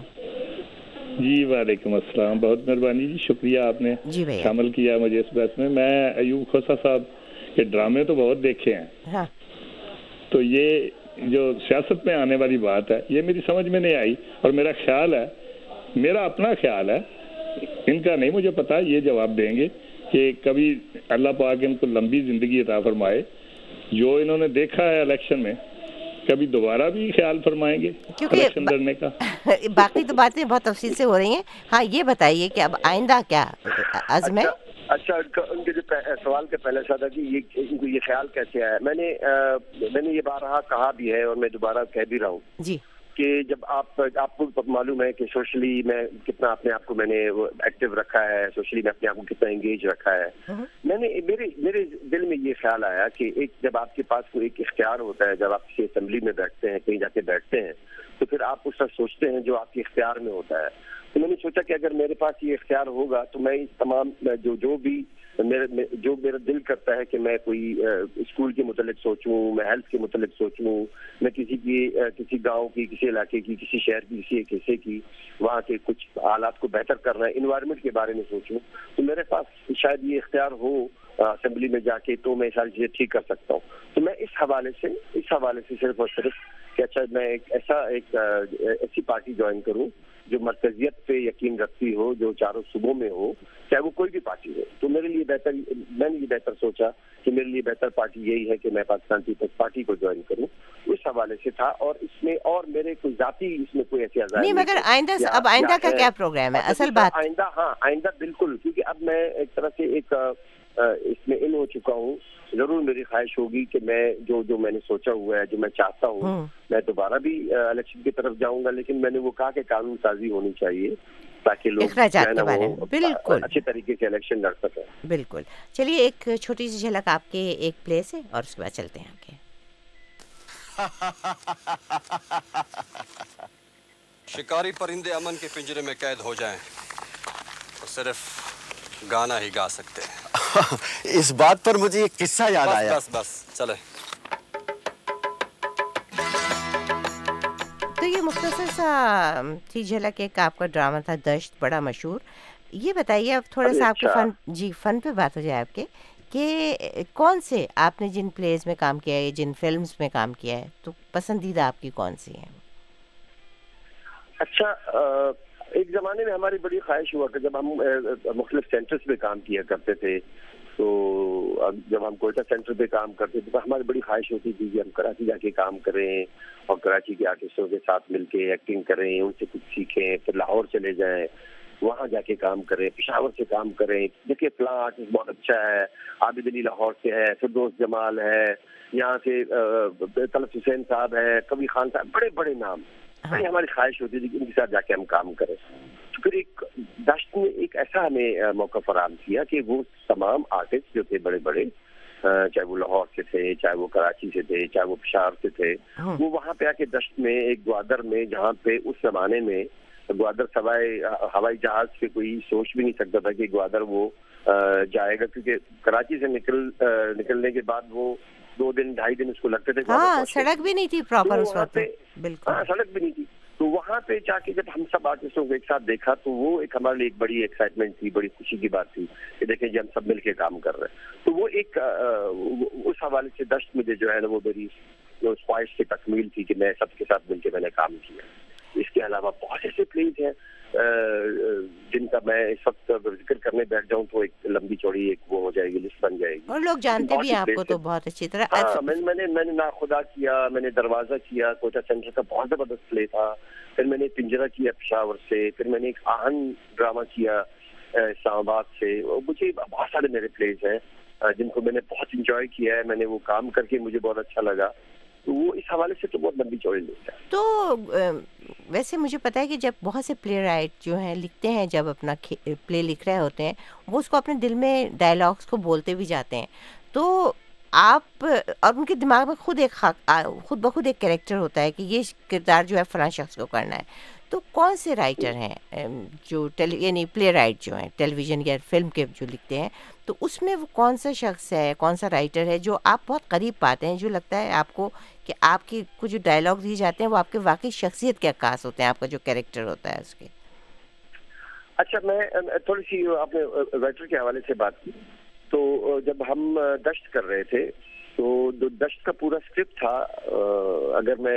جی وعلیکم السلام، بہت مہربانی جی، شکریہ آپ نے جی بھائی شامل کیا مجھے اس بحث میں. میں ایوب کھوسہ صاحب کے ڈرامے تو بہت دیکھے ہیں، ہاں تو یہ جو سیاست میں آنے والی بات ہے یہ میری سمجھ میں نہیں آئی، اور میرا خیال ہے، میرا اپنا خیال ہے، ان کا نہیں مجھے پتا، یہ جواب دیں گے کہ کبھی اللہ پاک ان کو لمبی زندگی عطا فرمائے، جو انہوں نے دیکھا ہے الیکشن میں کبھی دوبارہ بھی خیال فرمائیں گے الیکشن لڑنے کا. باقی تو باتیں بہت تفصیل سے ہو رہی ہیں. ہاں یہ بتائیے کہ اب آئندہ کیا عزم ہے؟ اچھا، ان کے جو سوال کے پہلے سا تھا کہ یہ ان کو یہ خیال کیسے آیا، میں نے میں نے یہ بارہا کہا بھی ہے اور میں دوبارہ کہہ بھی رہا ہوں جی کہ جب آپ آپ کو معلوم ہے کہ سوشلی میں کتنا اپنے آپ کو میں نے ایکٹیو رکھا ہے، سوشلی میں اپنے آپ کو کتنا انگیج رکھا ہے. میں نے میرے میرے دل میں یہ خیال آیا کہ ایک جب آپ کے پاس کوئی ایک اختیار ہوتا ہے، جب آپ کسی اسمبلی میں بیٹھتے ہیں، کہیں جا کے بیٹھتے ہیں، تو پھر آپ اس طرح سوچتے ہیں جو آپ کے اختیار میں ہوتا ہے. تو میں نے سوچا کہ اگر میرے پاس یہ اختیار ہوگا تو میں اس تمام جو جو بھی میرے جو میرا دل کرتا ہے کہ میں کوئی اسکول کے متعلق سوچوں، میں ہیلتھ کے متعلق سوچوں، میں کسی کی کسی گاؤں کی، کسی علاقے کی، کسی شہر کی، کسی ایک حصے کی وہاں کے کچھ حالات کو بہتر کرنا ہے، انوائرمنٹ کے بارے میں سوچوں، تو میرے پاس شاید یہ اختیار ہو اسمبلی میں جا کے تو میں ساری چیزیں ٹھیک کر سکتا ہوں. تو میں اس حوالے سے اس حوالے سے صرف اور صرف کہ اچھا میں ایک ایسا ایک ایسی پارٹی جوائن کروں جو مرکزیت پہ یقین رکھتی ہو، جو چاروں صوبوں میں ہو، چاہے وہ کوئی بھی پارٹی ہو. تو میرے لیے بہتر میں نے یہ بہتر سوچا کہ میرے لیے بہتر پارٹی یہی ہے کہ میں پاکستان پیپلز پارٹی کو جوائن کروں. اس حوالے سے تھا، اور اس میں اور میرے کوئی ذاتی اس میں کوئی ایسے عزائم نہیں. مگر آئندہ اب آئندہ کا کیا پروگرام ہے اصل بات؟ آئندہ ہاں آئندہ بالکل، کیونکہ اب میں ایک طرح سے ایک اس میں ان ہو چکا ہوں. ضرور میری خواہش ہوگی کہ میں جو جو میں نے سوچا ہوا ہے، جو میں چاہتا ہوں، میں دوبارہ بھی الیکشن کی طرف جاؤں گا، لیکن میں نے وہ کہا کہ قانون سازی ہونی چاہیے تاکہ لوگ بالکل اچھے طریقے سے الیکشن لڑ سکیں. بالکل. چلیے ایک چھوٹی سی جھلک آپ کے ایک پلے سے اور اس کے بعد چلتے ہیں آگے. شکاری پرندے امن کے پنجرے میں قید ہو جائیں تو صرف گانا ہی گا سکتے ہیں. اس بات پر مجھے ایک قصہ یاد آیا. بس بس چلے. تو یہ مختصر سا تھی جھلک ایک آپ کا ڈرامہ تھا دشت، بڑا مشہور. یہ بتائیے اب تھوڑا سا آپ کے فن جی فن پہ بات ہو جائے آپ کے کہ کون سے آپ نے جن پلیز میں کام کیا ہے، جن فلمز میں کام کیا ہے، تو پسندیدہ آپ کی کون سی ہیں؟ اچھا، ایک زمانے میں ہماری بڑی خواہش ہوا کہ جب ہم مختلف سینٹرز پہ کام کیا کرتے تھے، تو جب ہم کوئٹہ سینٹر پہ کام کرتے تھے تو ہماری بڑی خواہش ہوتی تھی کہ ہم کراچی جا کے کام کریں اور کراچی کے آرٹسٹوں کے ساتھ مل کے ایکٹنگ کریں، ان سے کچھ سیکھیں، پھر لاہور چلے جائیں. وہاں جا کے کام کریں, پشاور سے کام کریں. دیکھیے فلاں آرٹسٹ بہت اچھا ہے, عابد علی لاہور سے ہے, فردوس جمال ہے, یہاں سے طلعت حسین صاحب ہے, کبھی خان صاحب, بڑے بڑے نام. ہماری خواہش ہوتی تھی کہ ان کے ساتھ جا کے ہم کام کریں. پھر ایک دشت نے ایک ایسا ہمیں موقع فراہم کیا کہ وہ تمام آرٹسٹ جو تھے بڑے بڑے, چاہے وہ لاہور سے تھے, چاہے وہ کراچی سے تھے, چاہے وہ پشاور سے تھے, وہ وہاں پہ آ کے دشت میں ایک گوادر میں, جہاں پہ اس زمانے میں گوادر سوائے ہوائی جہاز سے کوئی سوچ بھی نہیں سکتا تھا کہ گوادر وہ جائے گا, کیونکہ کراچی سے نکل نکلنے کے بعد وہ دو دن ڈھائی دن اس کو لگتے تھے. ہاں سڑک بھی نہیں تھی پراپر اس وقت, بالکل ہاں سڑک بھی نہیں تھی. تو وہاں پہ جا کے جب ہم سب آرٹسٹوں کو ایک ساتھ دیکھا تو وہ ایک ہمارے لیے ایک بڑی ایکسائٹمنٹ تھی, بڑی خوشی کی بات تھی کہ دیکھیں جی ہم سب مل کے کام کر رہے ہیں. تو وہ ایک اس حوالے سے دشت مجھے جو ہے نا وہ میری خواہش کی تکمیل تھی کہ میں سب کے ساتھ مل کے میں نے کام کیا. اس کے علاوہ بہت ایسے پلیز ہیں جن کا میں اس وقت ذکر کرنے بیٹھ جاؤں تو ایک لمبی چوڑی ایک وہ ہو جائے گی, لسٹ بن جائے گی, اور لوگ جانتے بھی ہیں آپ کو تو بہت اچھی طرح. ہاں میں نے میں نے ناخدا کیا, میں نے دروازہ کیا, کوئٹہ سینٹر کا بہت زبردست پلے تھا. پھر میں نے پنجرہ کیا پشاور سے, پھر میں نے ایک آہن ڈرامہ کیا اسلام آباد سے. مجھے بہت سارے میرے پلیز ہیں جن کو میں نے بہت انجوائے کیا ہے, میں نے وہ کام کر کے مجھے بہت اچھا لگا. تو وہ اس حوالے سے تو بہت لمبی چوڑی لیتا ہے. تو ویسے مجھے پتا ہے کہ جب بہت سے پلے رائٹ جو ہیں لکھتے ہیں, جب اپنا پلے لکھ رہے ہوتے ہیں وہ اس کو اپنے دل میں ڈائلاگس کو بولتے بھی جاتے ہیں. تو آپ اور ان کے دماغ میں خود ایک خود بخود ایک کریکٹر ہوتا ہے کہ یہ کردار جو ہے فلاں شخص کو کرنا ہے. تو کون سے رائٹر ہیں جو ٹیلی یعنی پلے رائٹ جو ہیں ٹیلی ویژن یا فلم کے جو لکھتے ہیں, تو اس میں وہ کون سا شخص ہے, کون سا رائٹر ہے جو آپ بہت قریب پاتے ہیں, جو لگتا ہے آپ کو کہ آپ کے کچھ جو ڈائلاگ دیے جاتے ہیں وہ آپ کے واقعی شخصیت کے عکاس ہوتے ہیں, آپ کا جو کیریکٹر ہوتا ہے اس کے؟ اچھا میں تھوڑی سی آپ نے رائٹر کے حوالے سے بات کی, تو جب ہم دشت کر رہے تھے تو دشت کا پورا اسکرپٹ تھا, اگر میں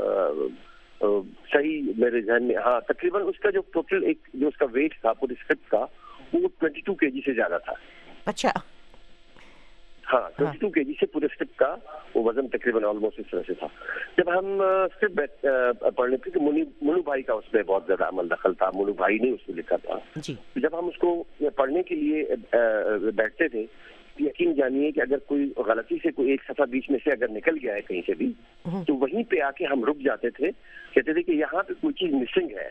صحیح میرے ذہن میں, ہاں تقریباً اس کا جو ٹوٹل ایک جو اس کا ویٹ تھا پورے اسکرپٹ کا وہ ٹوینٹی ٹو کے جی سے زیادہ تھا. اچھا ہاں ٹوینٹی ٹو کے جی سے پورے اسکرپٹ کا وہ وزن تقریباً آلموسٹ اس طرح سے تھا. جب ہم اسکرپٹ پڑھنے تھے کہ منو بھائی کا اس میں بہت زیادہ عمل دخل تھا, منو بھائی نے اس میں لکھا تھا. جب ہم اس کو پڑھنے کے لیے بیٹھتے تھے یقین جانیے کہ اگر کوئی غلطی سے کوئی ایک صفحہ بیچ میں سے اگر نکل گیا ہے کہیں سے بھی تو وہیں پہ آ کے ہم رک جاتے تھے, کہتے تھے کہ یہاں پہ کوئی چیز مسنگ ہے,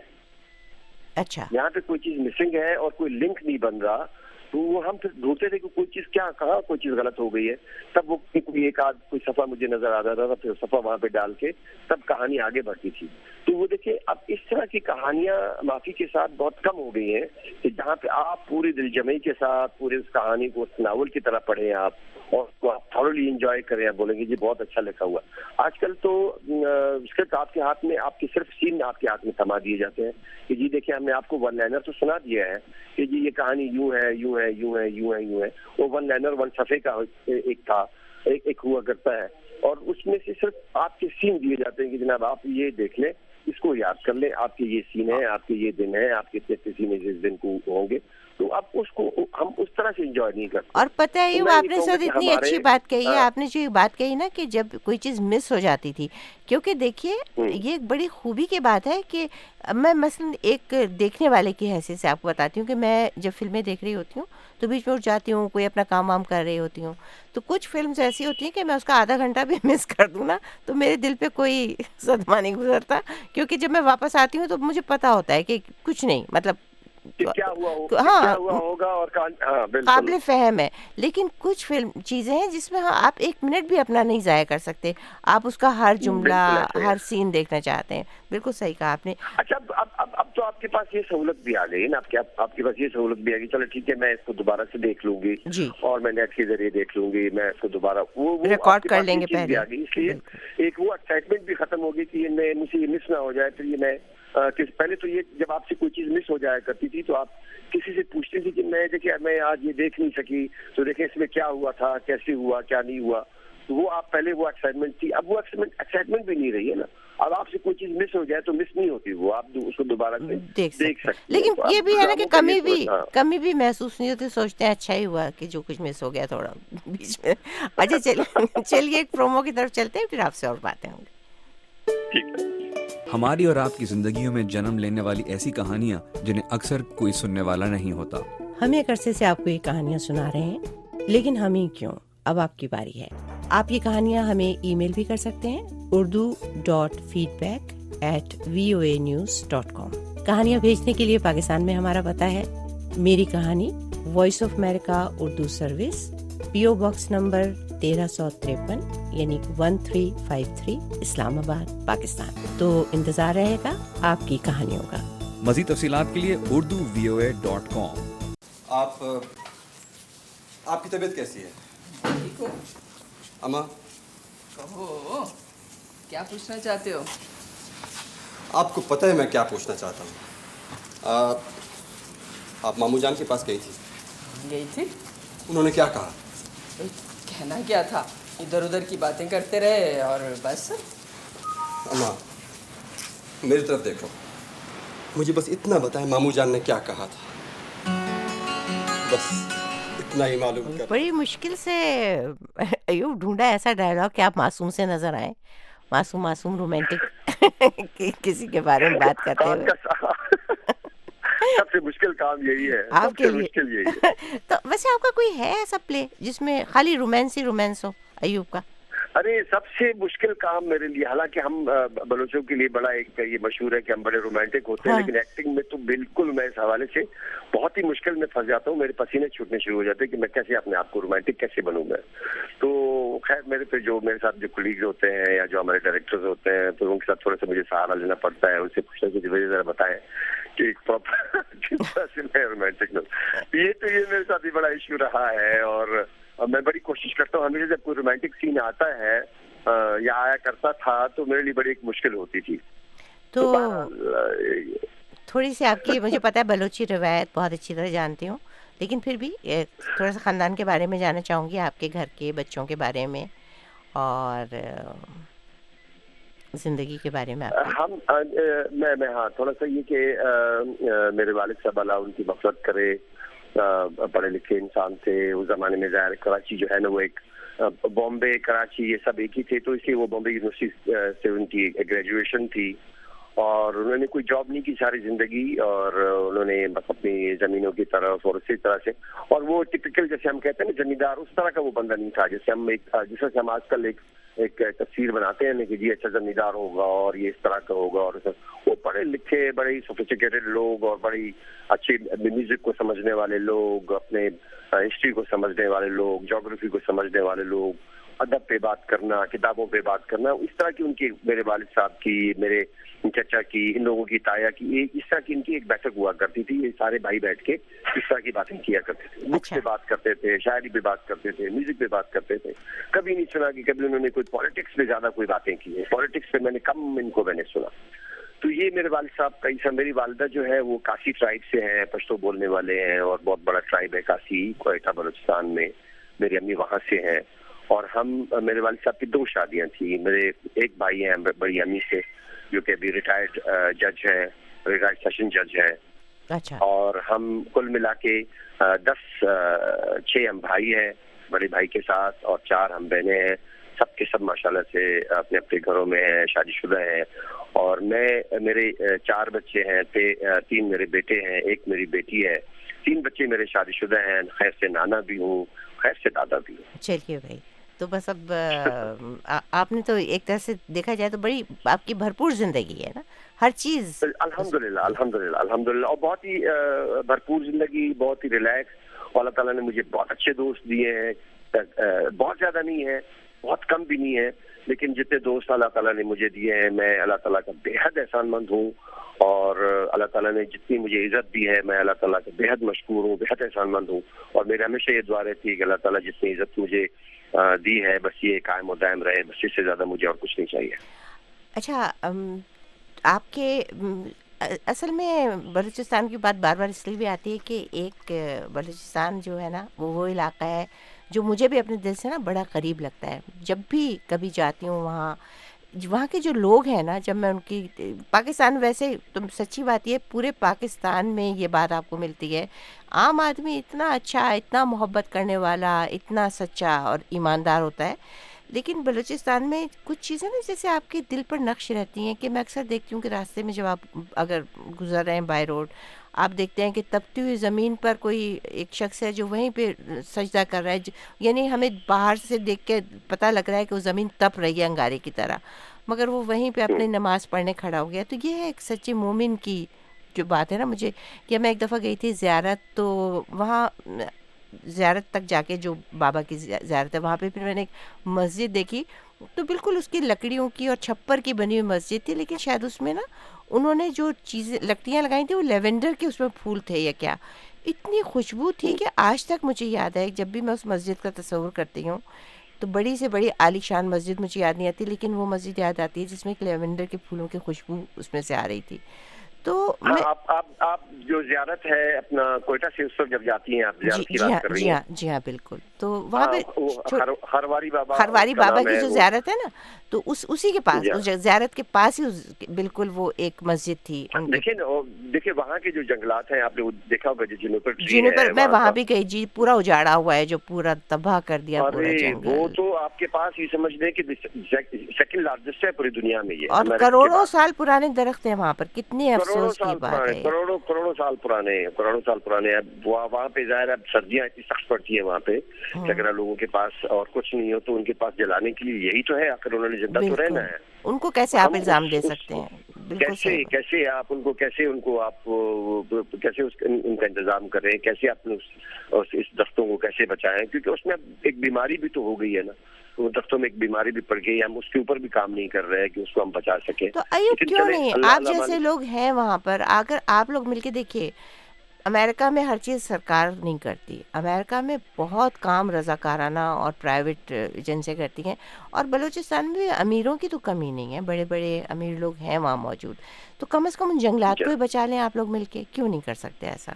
اچھا یہاں پہ کوئی چیز مسنگ ہے اور کوئی لنک نہیں بن رہا. تو وہ ہم پھر ڈھونڈتے تھے کہ کوئی چیز کیا کہاں کوئی چیز غلط ہو گئی ہے. تب وہ کوئی ایک آدھ کوئی صفحہ مجھے نظر آتا تھا, پھر صفحہ وہاں پہ ڈال کے تب کہانی آگے بڑھتی تھی. تو وہ دیکھیں اب اس طرح کی کہانیاں معافی کے ساتھ بہت کم ہو گئی ہیں کہ جہاں پہ آپ پوری دل جمعی کے ساتھ پورے اس کہانی کو اس ناول کی طرح پڑھیں آپ اور اس کو آپ تھوڑی انجوائے کریں, آپ بولیں گے جی بہت اچھا لکھا ہوا. آج کل تو اسکرپٹ آپ کے ہاتھ میں, آپ کی صرف سین آپ کے ہاتھ میں تھما دیے جاتے ہیں کہ جی دیکھیں ہم نے آپ کو ون لائنر تو سنا دیا ہے کہ جی یہ کہانی یوں ہے یوں ہے یوں ہے یوں ہے یوں ہے. وہ ون لائنر ون صفحے کا ایک تھا, ایک ایک ہوا کرتا ہے, اور اس میں سے صرف آپ کے سین دیے جاتے ہیں کہ جناب آپ یہ دیکھ لیں, اس کو یاد کر لیں, آپ کے یہ سین ہیں, آپ کے یہ دن ہیں, آپ کے اتنے سین اس دن کو ہوں گے. تو اب اس کو ہم اس طرح سے انجوائے نہیں کرتے. اور پتہ ہے یہ آپ نے سر اتنی اچھی بات کہی ہے, آپ نے جو بات کہی نا کہ جب کوئی چیز مس ہو جاتی تھی, کیونکہ دیکھیے یہ ایک بڑی خوبی کی بات ہے کہ میں مثلا ایک دیکھنے والے کی حیثیت سے آپ کو بتاتی ہوں کہ میں جب فلمیں دیکھ رہی ہوتی ہوں تو بیچ میں اٹھ جاتی ہوں, کوئی اپنا کام وام کر رہی ہوتی ہوں, تو کچھ فلمز ایسی ہوتی ہیں کہ میں اس کا آدھا گھنٹہ بھی مس کر دوں نا تو میرے دل پہ کوئی صدمہ نہیں گزرتا, کیونکہ جب میں واپس آتی ہوں تو مجھے پتہ ہوتا ہے کہ کچھ نہیں, مطلب کیا ہوا ہاں ہوگا اور قابل فہم ہے. لیکن کچھ فلم چیزیں ہیں جس میں آپ ایک منٹ بھی اپنا نہیں ضائع کر سکتے, آپ اس کا ہر جملہ ہر سین دیکھنا چاہتے ہیں. بالکل صحیح کہا آپ نے. اچھا اب اب اب تو آپ کے پاس یہ سہولت بھی آ گئی نا, آپ کے آپ کے پاس یہ سہولت بھی آ گئی, چلو ٹھیک ہے میں اس کو دوبارہ سے دیکھ لوں گی اور میں نیٹ کے ذریعے دیکھ لوں گی, میں اس کو دوبارہ وہ ریکارڈ کر لیں گے پہلے. اس لیے ایک وہ ایکسائٹمنٹ بھی ختم ہوگی کہ میں مجھے یہ مس نہ ہو جائے. پھر یہ میں پہلے تو یہ جب آپ سے کوئی چیز مس ہو جایا کرتی تھی تو آپ کسی سے پوچھتی تھی کہ میں دیکھیں میں آج یہ دیکھ نہیں سکی تو دیکھیں اس میں کیا ہوا تھا, کیسے ہوا, کیا نہیں ہوا. تو وہ آپ پہلے وہ ایکسائٹمنٹ تھی, اب وہ ایکسائٹمنٹ بھی نہیں رہی ہے نا. اب آپ سے کوئی چیز مس ہو جائے تو مس نہیں ہوتی, وہ آپ اس کو دوبارہ سے دیکھ سکتے. لیکن یہ بھی ہے نا کہ کمی بھی کمی بھی محسوس نہیں ہوتی, سوچتے ہیں اچھا ہی ہوا کہ جو کچھ مس ہو گیا تھوڑا بیچ میں. اچھا چلیے چلیے ایک پرومو کی طرف چلتے ہیں, پھر آپ سے اور باتیں ہوں گی. ہماری اور آپ کی زندگیوں میں جنم لینے والی ایسی کہانیاں جنہیں اکثر کوئی سننے والا نہیں ہوتا. ہم ایک عرصے سے آپ کو یہ کہانیاں سنا رہے ہیں، لیکن ہم ہی کیوں، اب آپ کی باری ہے. آپ یہ کہانیاں ہمیں ای میل بھی کر سکتے ہیں Urdu dot feedback at V O A news dot com. کہانیاں بھیجنے کے لیے پاکستان میں ہمارا پتہ ہے میری کہانی، Voice of America Urdu service, P O box number تیرہ سو تریپن یعنی one three five three, Islamabad, Pakistan. تو انتظار رہے گا آپ کی کہانیوں کا. مزید تفصیلات کے لیے اردو وی او اے ڈاٹ کام. آپ آپ کی طبیعت کیسی ہے؟ ٹھیک ہوں. اماں کہو کیا پوچھنا چاہتے ہو؟ آپ کو پتہ ہے میں کیا پوچھنا چاہتا ہوں. آپ ماموں جان کے پاس گئی تھی؟ گئی تھی. انہوں نے کیا کہا؟ کہنا کیا تھا، ادھر ادھر کی باتیں کرتے رہے اور بس. اماں میری طرف دیکھو، مجھے بس اتنا بتائیں ماموں جان نے کیا کہا تھا، بس اتنا ہی معلوم کر. بڑی مشکل سے ایوب ڈھونڈا ایسا ڈائلاگ کہ آپ معصوم سے نظر آئیں، معصوم معصوم رومانٹک کسی کے بارے میں بات کرتے ہوئے. سب سے مشکل کام یہی ہے آپ کے لیے. تو ویسے آپ کا کوئی ہے ایسا پلے جس میں خالی رومانس ہی رومانس ہو ایوب کا؟ ارے سب سے مشکل کام میرے لیے، حالانکہ ہم بلوچوں کے لیے بڑا ایک یہ مشہور ہے کہ ہم بڑے رومانٹک ہوتے ہیں، لیکن ایکٹنگ میں تو بالکل میں اس حوالے سے بہت ہی مشکل میں پھنس جاتا ہوں. میرے پسینے چھوٹنے شروع ہو جاتے ہیں کہ میں کیسے اپنے آپ کو رومانٹک کیسے بنوں میں. تو خیر میرے پہ جو میرے ساتھ جو کولیگز ہوتے ہیں یا جو ہمارے ڈائریکٹرز ہوتے ہیں تو ان کے ساتھ تھوڑا سا مجھے سہارا لینا پڑتا ہے، ان سے پوچھنا کہ وجہ ذرا بتائیں کہ ایک پراپر کس طرح سے میں رومانٹک ہوں. یہ تو یہ میرے ساتھ بھی بڑا ایشو رہا ہے، اور میں بڑی کوشش کرتا ہوں ہمیشہ جب کوئی رومانٹک سین آتا ہے یا آیا کرتا تھا تو میرے لیے بڑی ایک مشکل ہوتی تھی. تو تھوڑی سی آپ کی، مجھے پتا ہے بلوچی روایت بہت اچھی طرح جانتی ہوں، لیکن پھر بھی تھوڑا سا خاندان کے بارے میں جاننا چاہوں گی، آپ کے گھر کے بچوں کے بارے میں اور زندگی کے بارے میں. ہم میں میں ہاں تھوڑا سا یہ کہ میرے والد صاحب اللہ ان کی مغفرت کرے، پڑھے لکھے انسان تھے اس زمانے میں. ظاہر کراچی جو ہے نا وہ ایک بامبے کراچی یہ سب ایک ہی تھے، تو اس لیے وہ بامبے یونیورسٹی سے ان کی گریجویشن تھی اور انہوں نے کوئی جاب نہیں کی ساری زندگی، اور انہوں نے بس اپنی زمینوں کی طرف اور اسی طرح سے، اور وہ ٹپکل جیسے ہم کہتے ہیں نا زمیندار، اس طرح کا وہ بندہ نہیں تھا جیسے ہم ایک جس طرح سے ہم آج کل ایک ایک تصویر بناتے ہیں کہ جی اچھا زمیندار ہوگا اور یہ اس طرح کا ہوگا. اور وہ پڑھے لکھے بڑے ہی سوفسٹیکیٹڈ لوگ اور بڑی اچھی میوزک کو سمجھنے والے لوگ، اپنے ہسٹری کو سمجھنے والے لوگ، جغرافی کو سمجھنے والے لوگ، ادب پہ بات کرنا، کتابوں پہ بات کرنا، اس طرح کی ان کی میرے والد صاحب کی، میرے چچا کی، ان لوگوں کی، تایا کی، اس طرح کی ان کی ایک بیٹھک ہوا کرتی تھی. یہ سارے بھائی بیٹھ کے اس طرح کی باتیں کیا کرتے تھے، بکس پہ بات کرتے تھے، شاعری پہ بات کرتے تھے، میوزک پہ بات کرتے تھے. کبھی نہیں سنا کہ کبھی انہوں نے کوئی پالیٹکس پہ زیادہ کوئی باتیں کی ہیں. پالیٹکس پہ میں نے کم ان کو میں نے سنا. تو یہ میرے والد صاحب کا ایسا. میری والدہ جو ہے وہ کاسی ٹرائب سے ہیں، پشتو بولنے والے ہیں، اور بہت بڑا ٹرائب ہے کاسی، کوئٹہ بلوچستان میں. میری امی وہاں سے ہیں. اور ہم میرے والد صاحب کی دو شادیاں تھیں. میرے ایک بھائی ہیں بڑی امی سے جو کہ ابھی ریٹائرڈ جج ہیں، ریٹائرڈ سیشن جج ہیں. اچھا. اور ہم کل ملا کے دس چھ ہم بھائی ہیں بڑے بھائی کے ساتھ، اور چار ہم بہنیں ہیں. سب کے سب ماشاءاللہ سے اپنے اپنے گھروں میں ہیں، شادی شدہ ہیں. اور میں میرے چار بچے ہیں، تین میرے بیٹے ہیں، ایک میری بیٹی ہے. تین بچے میرے شادی شدہ ہیں، خیر سے نانا بھی ہوں، خیر سے دادا بھی ہوں. چلیے بھائی، تو بس اب آپ نے تو ایک طرح سے دیکھا جائے تو بڑی آپ کی بھرپور زندگی ہے نا، ہر چیز. الحمدللہ الحمدللہ الحمدللہ اور بہت ہی بھرپور زندگی، بہت ہی ریلیکس. اللہ تعالیٰ نے مجھے بہت اچھے دوست دیے ہیں، بہت زیادہ نہیں ہے، بہت کم بھی نہیں ہے، لیکن جتنے دوست اللہ تعالیٰ نے مجھے دیے ہیں میں اللہ تعالیٰ کا بے حد احسان مند ہوں. اور اللہ تعالیٰ نے جتنی مجھے عزت دی ہے میں اللہ تعالیٰ کا بے حد مشکور ہوں، بے حد احسان مند ہوں. اور میرے ہمیشہ یہ دعا رہتی ہے کہ اللہ تعالیٰ جتنی عزت مجھے دی ہے بس یہ قائم و دائم رہے، بس اس سے زیادہ مجھے اور کچھ نہیں چاہیے. اچھا، آپ کے اصل میں بلوچستان کی بات بار بار اس لیے بھی آتی ہے کہ ایک بلوچستان جو ہے نا وہ وہ علاقہ ہے جو مجھے بھی اپنے دل سے نا بڑا قریب لگتا ہے. جب بھی کبھی جاتی ہوں وہاں، وہاں کے جو لوگ ہیں نا، جب میں ان کی پاکستان، ویسے تم سچی بات یہ پورے پاکستان میں یہ بات آپ کو ملتی ہے، عام آدمی اتنا اچھا، اتنا محبت کرنے والا، اتنا سچا اور ایماندار ہوتا ہے. لیکن بلوچستان میں کچھ چیزیں نا جیسے آپ کے دل پر نقش رہتی ہیں کہ میں اکثر دیکھتی ہوں کہ راستے میں جب آپ اگر گزر رہے ہیں بائی روڈ, آپ دیکھتے ہیں کہ تپتی ہوئی زمین پر کوئی ایک شخص ہے جو وہیں پہ سجدہ کر رہا ہے, یعنی ہمیں باہر سے دیکھ کے پتہ لگ رہا ہے کہ وہ زمین تپ رہی ہے انگارے کی طرح, مگر وہ وہیں پہ اپنی نماز پڑھنے کھڑا ہو گیا. تو یہ ہے ایک سچے مومن کی جو بات ہے نا. مجھے کہ میں ایک دفعہ گئی تھی زیارت, تو وہاں زیارت تک جا کے جو بابا کی زیارت ہے وہاں پہ پھر میں نے ایک مسجد دیکھی, تو بالکل اس کی لکڑیوں کی اور چھپر کی بنی ہوئی مسجد تھی, لیکن شاید اس میں نا انہوں نے جو چیزیں لکڑیاں لگائی تھیں وہ لیونڈر کے اس میں پھول تھے یا کیا, اتنی خوشبو تھی کہ آج تک مجھے یاد ہے. جب بھی میں اس مسجد کا تصور کرتی ہوں تو بڑی سے بڑی عالی شان مسجد مجھے یاد نہیں آتی, لیکن وہ مسجد یاد آتی ہے جس میں لیونڈر کے پھولوں کی خوشبو اس میں سے آ رہی تھی. تو ہاں, آپ آپ آپ جو زیارت ہے اپنا کوئٹہ سے اس وقت جب جاتی ہیں آپ زیارت کی بات کر رہی ہیں. جی ہاں جی ہاں بالکل. تو وہاں پہ ہرواری بابا ہرواری بابا کی جو زیارت ہے نا, تو اس اسی کے پاس اس زیارت کے پاس ہی بالکل وہ ایک مسجد تھی. دیکھیں دیکھیں وہاں کے جو جنگلات ہیں آپ نے دیکھا ہوگا جو جنوبر جنوبر, میں وہاں بھی گئی جی, پورا اجاڑا ہوا ہے جو پورا تباہ کر دیا پورا جنگل. وہ تو آپ کے پاس یہ سمجھ لیں کہ سیکنڈ لارجسٹ ہے پوری دنیا میں یہ, اور کروڑوں سال پرانے درخت ہیں وہاں پر. کتنی افسوس کی بات ہے, کروڑوں کروڑوں سال پرانے کروڑوں سال پرانے اب وہاں پہ ظاہر اب سردیاں اتنی سخت پڑتی ہیں وہاں پہ کہ اگر لوگوں کے پاس اور کچھ نہیں ہو تو ان کے پاس جلانے کے لیے یہی تو ہے, آخر انہوں نے زندہ تو رہنا ہے. ان کو کیسے آپ الزام دے سکتے ہیں, کیسے کیسے آپ ان کو کیسے ان کو آپ کیسے ان کا انتظام کریں, کیسے آپ اس درختوں کو کیسے بچائیں, کیونکہ اس میں ایک بیماری بھی تو ہو گئی ہے نا, وہ درختوں میں ایک بیماری بھی پڑ گئی, ہم اس کے اوپر بھی کام نہیں کر رہے کہ اس کو ہم بچا سکیں. تو ایوب کیوں نہیں, آپ جیسے لوگ ہیں وہاں پر, اگر آپ لوگ مل کے دیکھیے, امریکہ میں ہر چیز سرکار نہیں کرتی, امریکہ میں بہت کام رضاکارانہ اور پرائیویٹ ایجنسیاں کرتی ہیں, اور بلوچستان میں امیروں کی تو کمی نہیں ہے, بڑے بڑے امیر لوگ ہیں وہاں موجود. تو کم از کم ان جنگلات کو ہی بچا لیں آپ لوگ مل کے, کیوں نہیں کر سکتے ایسا؟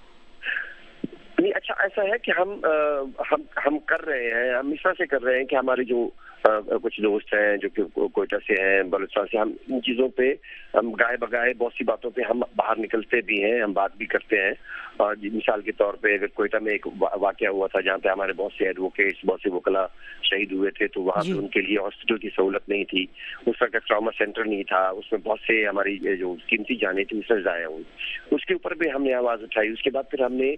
نہیں, اچھا ایسا ہے کہ ہم ہم ہم کر رہے ہیں, ہم اس طرح سے کر رہے ہیں کہ ہمارے جو کچھ دوست ہیں جو کہ کوئٹہ سے ہیں, بلوچستان سے, ہم ان چیزوں پہ ہم گائے بگائے بہت سی باتوں پہ ہم باہر نکلتے بھی ہیں, ہم بات بھی کرتے ہیں. اور مثال کے طور پہ اگر کوئٹہ میں ایک واقعہ ہوا تھا جہاں پہ ہمارے بہت سے ایڈوکیٹس بہت سے وکلا شہید ہوئے تھے, تو وہاں پہ ان کے لیے ہاسپٹل کی سہولت نہیں تھی, اس طرح کا ٹراما سینٹر نہیں تھا, اس میں بہت سے ہماری جو قیمتی جانیں تھیں اس سے ضائع ہوئی. اس کے اوپر بھی ہم نے آواز اٹھائی. اس کے بعد پھر ہم نے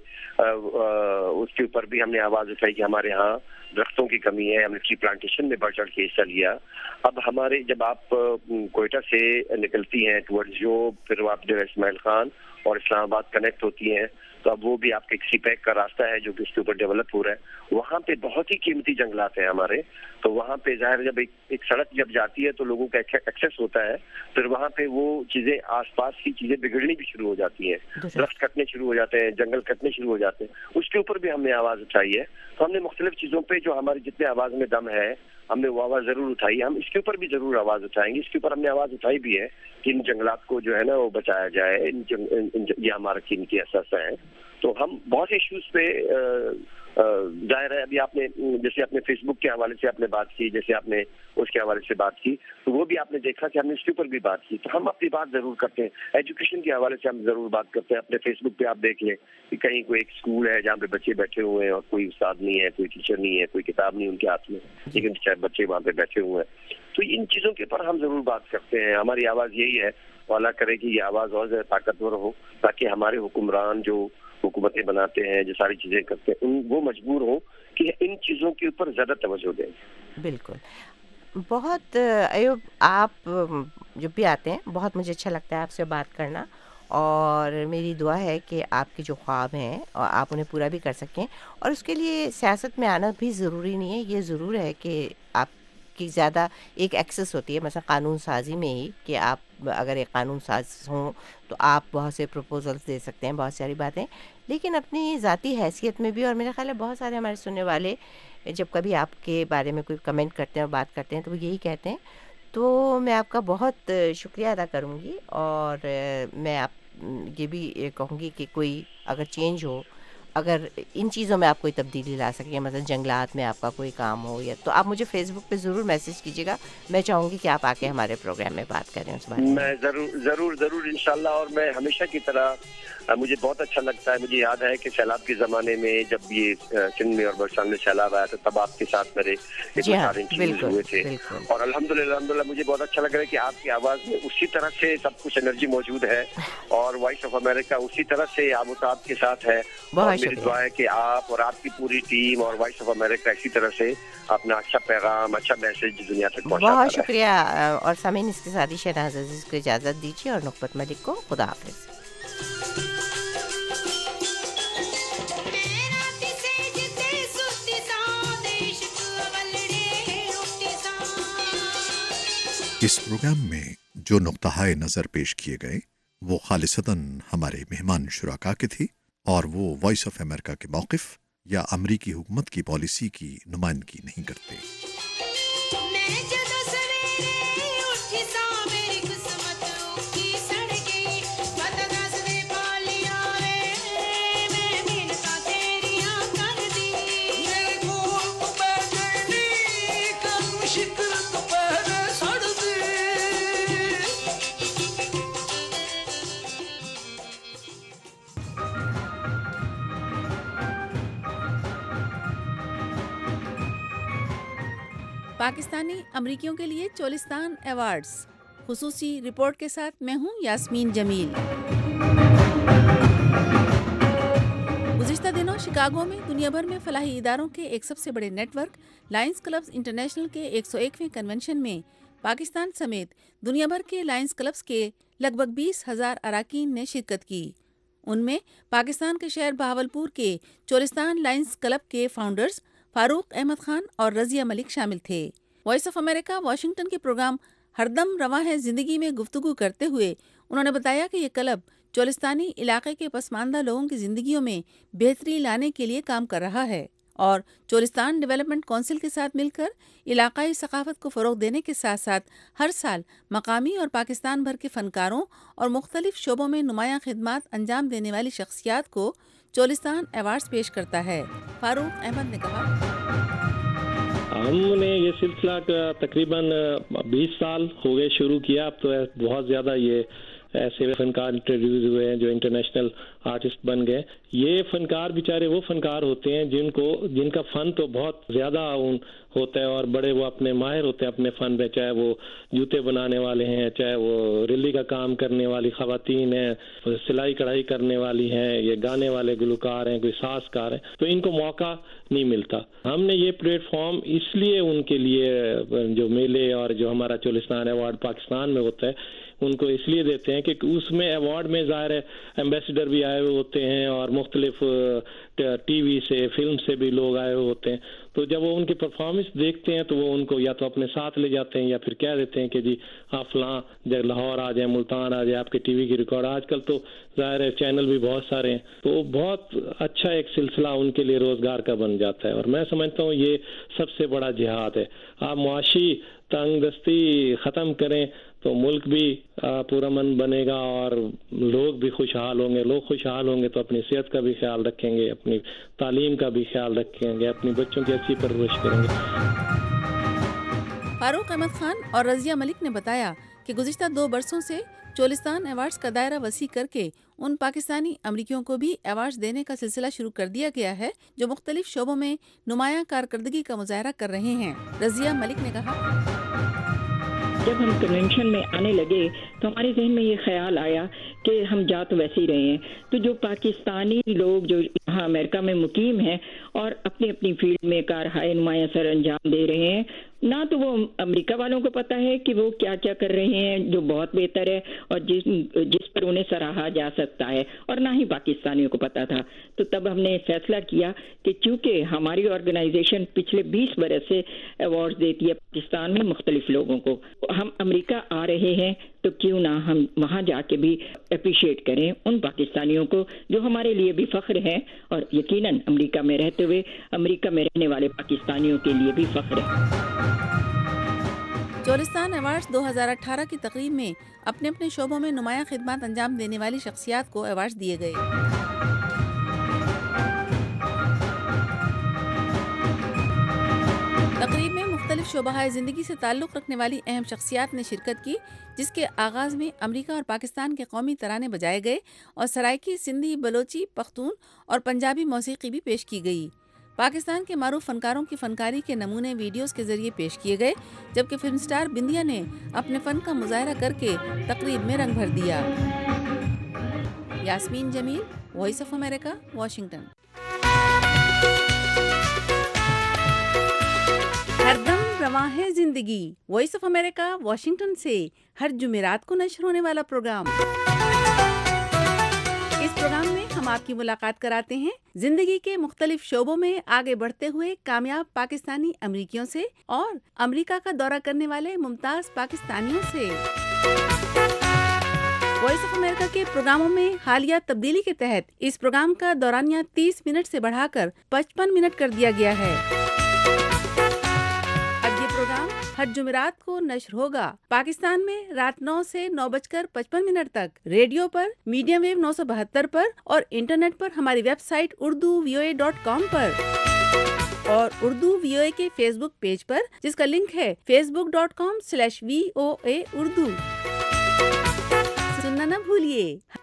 اس کے اوپر بھی ہم نے آواز اٹھائی کہ ہمارے ہاں درختوں کی کمی ہے, ہم نے ٹری پلانٹیشن میں بڑھ چڑھ کے حصہ لیا. اب ہمارے جب آپ کوئٹہ سے نکلتی ہیں ٹورڈز جو, پھر وہ آپ جو اسماعیل خان اور اسلام آباد کنیکٹ ہوتی ہیں, تو اب وہ بھی آپ کے کسی پیک کا راستہ ہے جو کہ اس کے اوپر ڈیولپ ہو رہا ہے. وہاں پہ بہت ہی قیمتی جنگلات ہیں ہمارے, تو وہاں پہ ظاہر جب ایک ایک سڑک جب جاتی ہے تو لوگوں کا ایکسیس ہوتا ہے, پھر وہاں پہ وہ چیزیں آس پاس کی چیزیں بگڑنی بھی شروع ہو جاتی ہیں, درخت کٹنے شروع ہو جاتے ہیں, جنگل کٹنے شروع ہو جاتے ہیں. اس کے اوپر بھی ہم نے آواز اٹھائی ہے. تو ہم نے مختلف چیزوں پہ جو ہماری جتنے آواز میں دم ہے ہم نے وہ آواز ضرور اٹھائی ہے. ہم اس کے اوپر بھی ضرور آواز اٹھائیں گے. اس کے اوپر ہم نے آواز اٹھائی بھی ہے کہ ان جنگلات کو جو ہے نا وہ بچایا جائے, ان جنگ, ان یہ ہمارا قیمتی اثاثہ ہے. تو ہم بہت سے ایشوز پہ ظاہر ہے, ابھی آپ نے جیسے اپنے فیس بک کے حوالے سے آپ نے بات کی, جیسے آپ نے اس کے حوالے سے بات کی, تو وہ بھی آپ نے دیکھا کہ ہم نے اس کے اوپر بھی بات کی. تو ہم اپنی بات ضرور کرتے ہیں. ایجوکیشن کے حوالے سے ہم ضرور بات کرتے ہیں. اپنے فیس بک پہ آپ دیکھ لیں کہ کہیں کوئی ایک اسکول ہے جہاں پہ بچے بیٹھے ہوئے ہیں اور کوئی استاد نہیں ہے, کوئی ٹیچر نہیں ہے, کوئی کتاب نہیں ان کے ہاتھ میں, لیکن شاید بچے وہاں پہ بیٹھے ہوئے ہیں. تو ان چیزوں کے اوپر ہم ضرور بات کرتے ہیں. ہماری آواز یہی ہے, اللہ کرے کہ یہ آواز اور زیادہ طاقتور ہو, تاکہ ہمارے حکمران جو حکومتیں بناتے ہیں, جو ساری چیزیں کرتے ہیں, ان وہ مجبور ہوں کہ ان چیزوں کے اوپر زیادہ توجہ دیں. بالکل. بہت ایوب, آپ جب بھی آتے ہیں بہت مجھے اچھا لگتا ہے آپ سے بات کرنا, اور میری دعا ہے کہ آپ کے جو خواب ہیں اور آپ انہیں پورا بھی کر سکیں. اور اس کے لیے سیاست میں آنا بھی ضروری نہیں ہے, یہ ضرور ہے کہ آپ کی زیادہ ایک ایکسس ہوتی ہے مثلا قانون سازی میں ہی, کہ آپ اگر ایک قانون ساز ہوں تو آپ بہت سے پروپوزلس دے سکتے ہیں, بہت ساری باتیں, لیکن اپنی ذاتی حیثیت میں بھی. اور میرا خیال ہے بہت سارے ہمارے سننے والے جب کبھی آپ کے بارے میں کوئی کمنٹ کرتے ہیں اور بات کرتے ہیں تو وہ یہی کہتے ہیں. تو میں آپ کا بہت شکریہ ادا کروں گی, اور میں آپ یہ بھی کہوں گی کہ کوئی اگر چینج ہو اگر ان چیزوں میں آپ کوئی تبدیلی لا سکیں، مثلا جنگلات میں آپ کا کوئی کام ہو، یا تو آپ مجھے فیس بک پہ ضرور میسج کیجیے گا. میں چاہوں گی کہ آپ آ کے ہمارے پروگرام میں بات کریں اس بارے میں. میں ضرور ضرور ضرور انشاءاللہ. اور میں ہمیشہ کی طرح مجھے بہت اچھا لگتا ہے. مجھے یاد ہے کہ سیلاب کے زمانے میں جب یہ سندھ میں اور بلوچستان میں سیلاب آیا تو تب آپ کے ساتھ میرے سارے انٹرویوز ہوئے تھے. اور الحمدللہ الحمدللہ مجھے بہت اچھا لگ رہا ہے کہ آپ کی آواز میں اسی طرح سے سب کچھ انرجی موجود ہے، اور وائس آف امریکہ اسی طرح سے آب و تاب کے ساتھ ہے. اور میری دعا ہے کہ آپ اور آپ کی پوری ٹیم اور وائس آف امریکہ اسی طرح سے اپنا اچھا پیغام، اچھا میسج دنیا تک پہنچاتا رہے. بہت شکریہ. اور سامعین، اس کے ساتھ ہی شہناز عزیز کو اجازت دیجیے اور نقبت ملک کو خدا حافظ. اس پروگرام میں جو نقطۂ نظر پیش کیے گئے وہ خالصتاً ہمارے مہمان شرکا کے تھے، اور وہ وائس آف امریکہ کے موقف یا امریکی حکومت کی پالیسی کی نمائندگی نہیں کرتے. پاکستانی امریکیوں کے لیے چولستان ایوارڈز، خصوصی رپورٹ کے ساتھ میں ہوں یاسمین جمیل. گزشتہ دنوں شکاگو میں دنیا بھر میں فلاحی اداروں کے ایک سب سے بڑے network Lions Clubs International کے ایک سو ایکویں کنونشن میں پاکستان سمیت دنیا بھر کے لائنز کلبز کے لگ بھگ بیس ہزار اراکین نے شرکت کی. ان میں پاکستان کے شہر بہاولپور کے چولستان لائنز کلب کے فاؤنڈرز فاروق احمد خان اور رضیہ ملک شامل تھے. وائس آف امریکہ واشنگٹن کے پروگرام ہردم رواں ہے زندگی میں گفتگو کرتے ہوئے انہوں نے بتایا کہ یہ کلب چولستانی علاقے کے پسماندہ لوگوں کی زندگیوں میں بہتری لانے کے لیے کام کر رہا ہے، اور چولستان ڈیولپمنٹ کونسل کے ساتھ مل کر علاقائی ثقافت کو فروغ دینے کے ساتھ ساتھ ہر سال مقامی اور پاکستان بھر کے فنکاروں اور مختلف شعبوں میں نمایاں خدمات انجام دینے والی شخصیات کو چولستان ایوارڈز پیش کرتا ہے. فاروق احمد نے کہا، ہم نے یہ سلسلہ تقریباً بیس سال ہو گئے شروع کیا. اب تو بہت زیادہ یہ ایسے فنکار انٹروڈیوس ہوئے ہیں جو انٹرنیشنل آرٹسٹ بن گئے. یہ فنکار بیچارے وہ فنکار ہوتے ہیں جن کو جن کا فن تو بہت زیادہ ہوتا ہے، اور بڑے وہ اپنے ماہر ہوتے ہیں اپنے فن میں، چاہے وہ جوتے بنانے والے ہیں، چاہے وہ ریلی کا کام کرنے والی خواتین ہیں، سلائی کڑھائی کرنے والی ہیں، یہ گانے والے گلوکار ہیں، کوئی سازکار ہیں. تو ان کو موقع نہیں ملتا. ہم نے یہ پلیٹ فارم اس لیے ان کے لیے جو میلے اور جو ہمارا چولستان ایوارڈ پاکستان میں ہوتا ہے ان کو اس لیے دیتے ہیں کہ اس میں ایوارڈ میں ظاہر ہے ایمبیسڈر بھی آئے ہوئے ہوتے ہیں، اور مختلف ٹی وی سے فلم سے بھی لوگ آئے ہوئے ہوتے ہیں. تو جب وہ ان کی پرفارمنس دیکھتے ہیں تو وہ ان کو یا تو اپنے ساتھ لے جاتے ہیں یا پھر کہہ دیتے ہیں کہ جی آپ فلاں جب لاہور آ جائیں، ملتان آ جائیں، آپ کے ٹی وی کی ریکارڈ. آج کل تو ظاہر ہے چینل بھی بہت سارے ہیں، تو بہت اچھا ایک سلسلہ ان کے لیے روزگار کا بن جاتا ہے. اور میں سمجھتا ہوں یہ سب سے بڑا جہاد ہے. آپ معاشی تنگ دستی ختم کریں تو ملک بھی پرامن بنے گا، اور لوگ بھی خوشحال ہوں گے. لوگ خوشحال ہوں گے تو اپنی صحت کا بھی خیال رکھیں گے، اپنی تعلیم کا بھی خیال رکھیں گے، اپنی بچوں کی اچھی پرورش کریں گے. فاروق احمد خان اور رضیہ ملک نے بتایا کہ گزشتہ دو برسوں سے چولستان ایوارڈز کا دائرہ وسیع کر کے ان پاکستانی امریکیوں کو بھی ایوارڈز دینے کا سلسلہ شروع کر دیا گیا ہے جو مختلف شعبوں میں نمایاں کارکردگی کا مظاہرہ کر رہے ہیں. رضیہ ملک نے کہا، جب ہم کنونشن میں آنے لگے تو ہمارے ذہن میں یہ خیال آیا کہ ہم جا تو ویسے ہی رہے ہیں، تو جو پاکستانی لوگ جو یہاں امریکہ میں مقیم ہیں اور اپنی اپنی فیلڈ میں کارہائے نمایاں سر انجام دے رہے ہیں، نہ تو وہ امریکہ والوں کو پتہ ہے کہ وہ کیا کیا کر رہے ہیں جو بہت بہتر ہے اور جس جس پر انہیں سراہا جا سکتا ہے، اور نہ ہی پاکستانیوں کو پتہ تھا. تو تب ہم نے فیصلہ کیا کہ چونکہ ہماری آرگنائزیشن پچھلے بیس برس سے ایوارڈز دیتی ہے پاکستان میں مختلف لوگوں کو، ہم امریکہ آ رہے ہیں تو کیوں نہ ہم وہاں جا کے بھی اپریشیٹ کریں ان پاکستانیوں کو جو ہمارے لیے بھی فخر ہے، اور یقیناً امریکہ میں رہتے ہوئے امریکہ میں رہنے والے پاکستانیوں کے لیے بھی فخر ہے. چولستان ایوارڈز دو ہزار اٹھارہ کی تقریب میں اپنے اپنے شعبوں میں نمایاں خدمات انجام دینے والی شخصیات کو ایوارڈز دیے گئے. शोबा ज़िंदगी से ताल्लुक़ रखने वाली अहम शख्सियात ने शिरकत की, जिसके आगाज़ में अमेरिका और पाकिस्तान के कौमी तराने बजाए गए और सराइकी, सिंधी, बलोची, पख्तून और पंजाबी मौसीकी भी पेश की गई। पाकिस्तान के मारूफ फनकारों की फनकारी के नमूने वीडियोस के जरिए पेश किए गए, जबकि फिल्म स्टार बिंदिया ने अपने फ़न का मुजाहरा करके तकरीब में रंग भर दिया। Yasmeen Jamil, Voice of America, Washington. हरदम रवां है जिंदगी, वॉइस ऑफ अमेरिका, वाशिंगटन से हर जुमेरात को नशर होने वाला प्रोग्राम। इस प्रोग्राम में हम आपकी मुलाकात कराते हैं जिंदगी के मुख्तलिफ शोबों में आगे बढ़ते हुए कामयाब पाकिस्तानी अमरीकियों से और अमेरिका का दौरा करने वाले मुमताज पाकिस्तानियों से। वॉइस ऑफ अमेरिका के प्रोग्रामों में हालिया तब्दीली के तहत इस प्रोग्राम का दौरानिया तीस मिनट से बढ़ाकर पचपन मिनट कर दिया गया है। अब ये प्रोग्राम हर जुमेरात को नशर होगा पाकिस्तान में रात नौ से नौ बजकर पचपन मिनट तक, रेडियो पर मीडियम वेव नौ सौ बहत्तर पर और इंटरनेट पर हमारी website Urdu V O A dot com पर और उर्दू वी ओ ए के फेसबुक पेज पर, जिसका लिंक है Facebook dot com slash V O A Urdu. सुनना न भूलिए।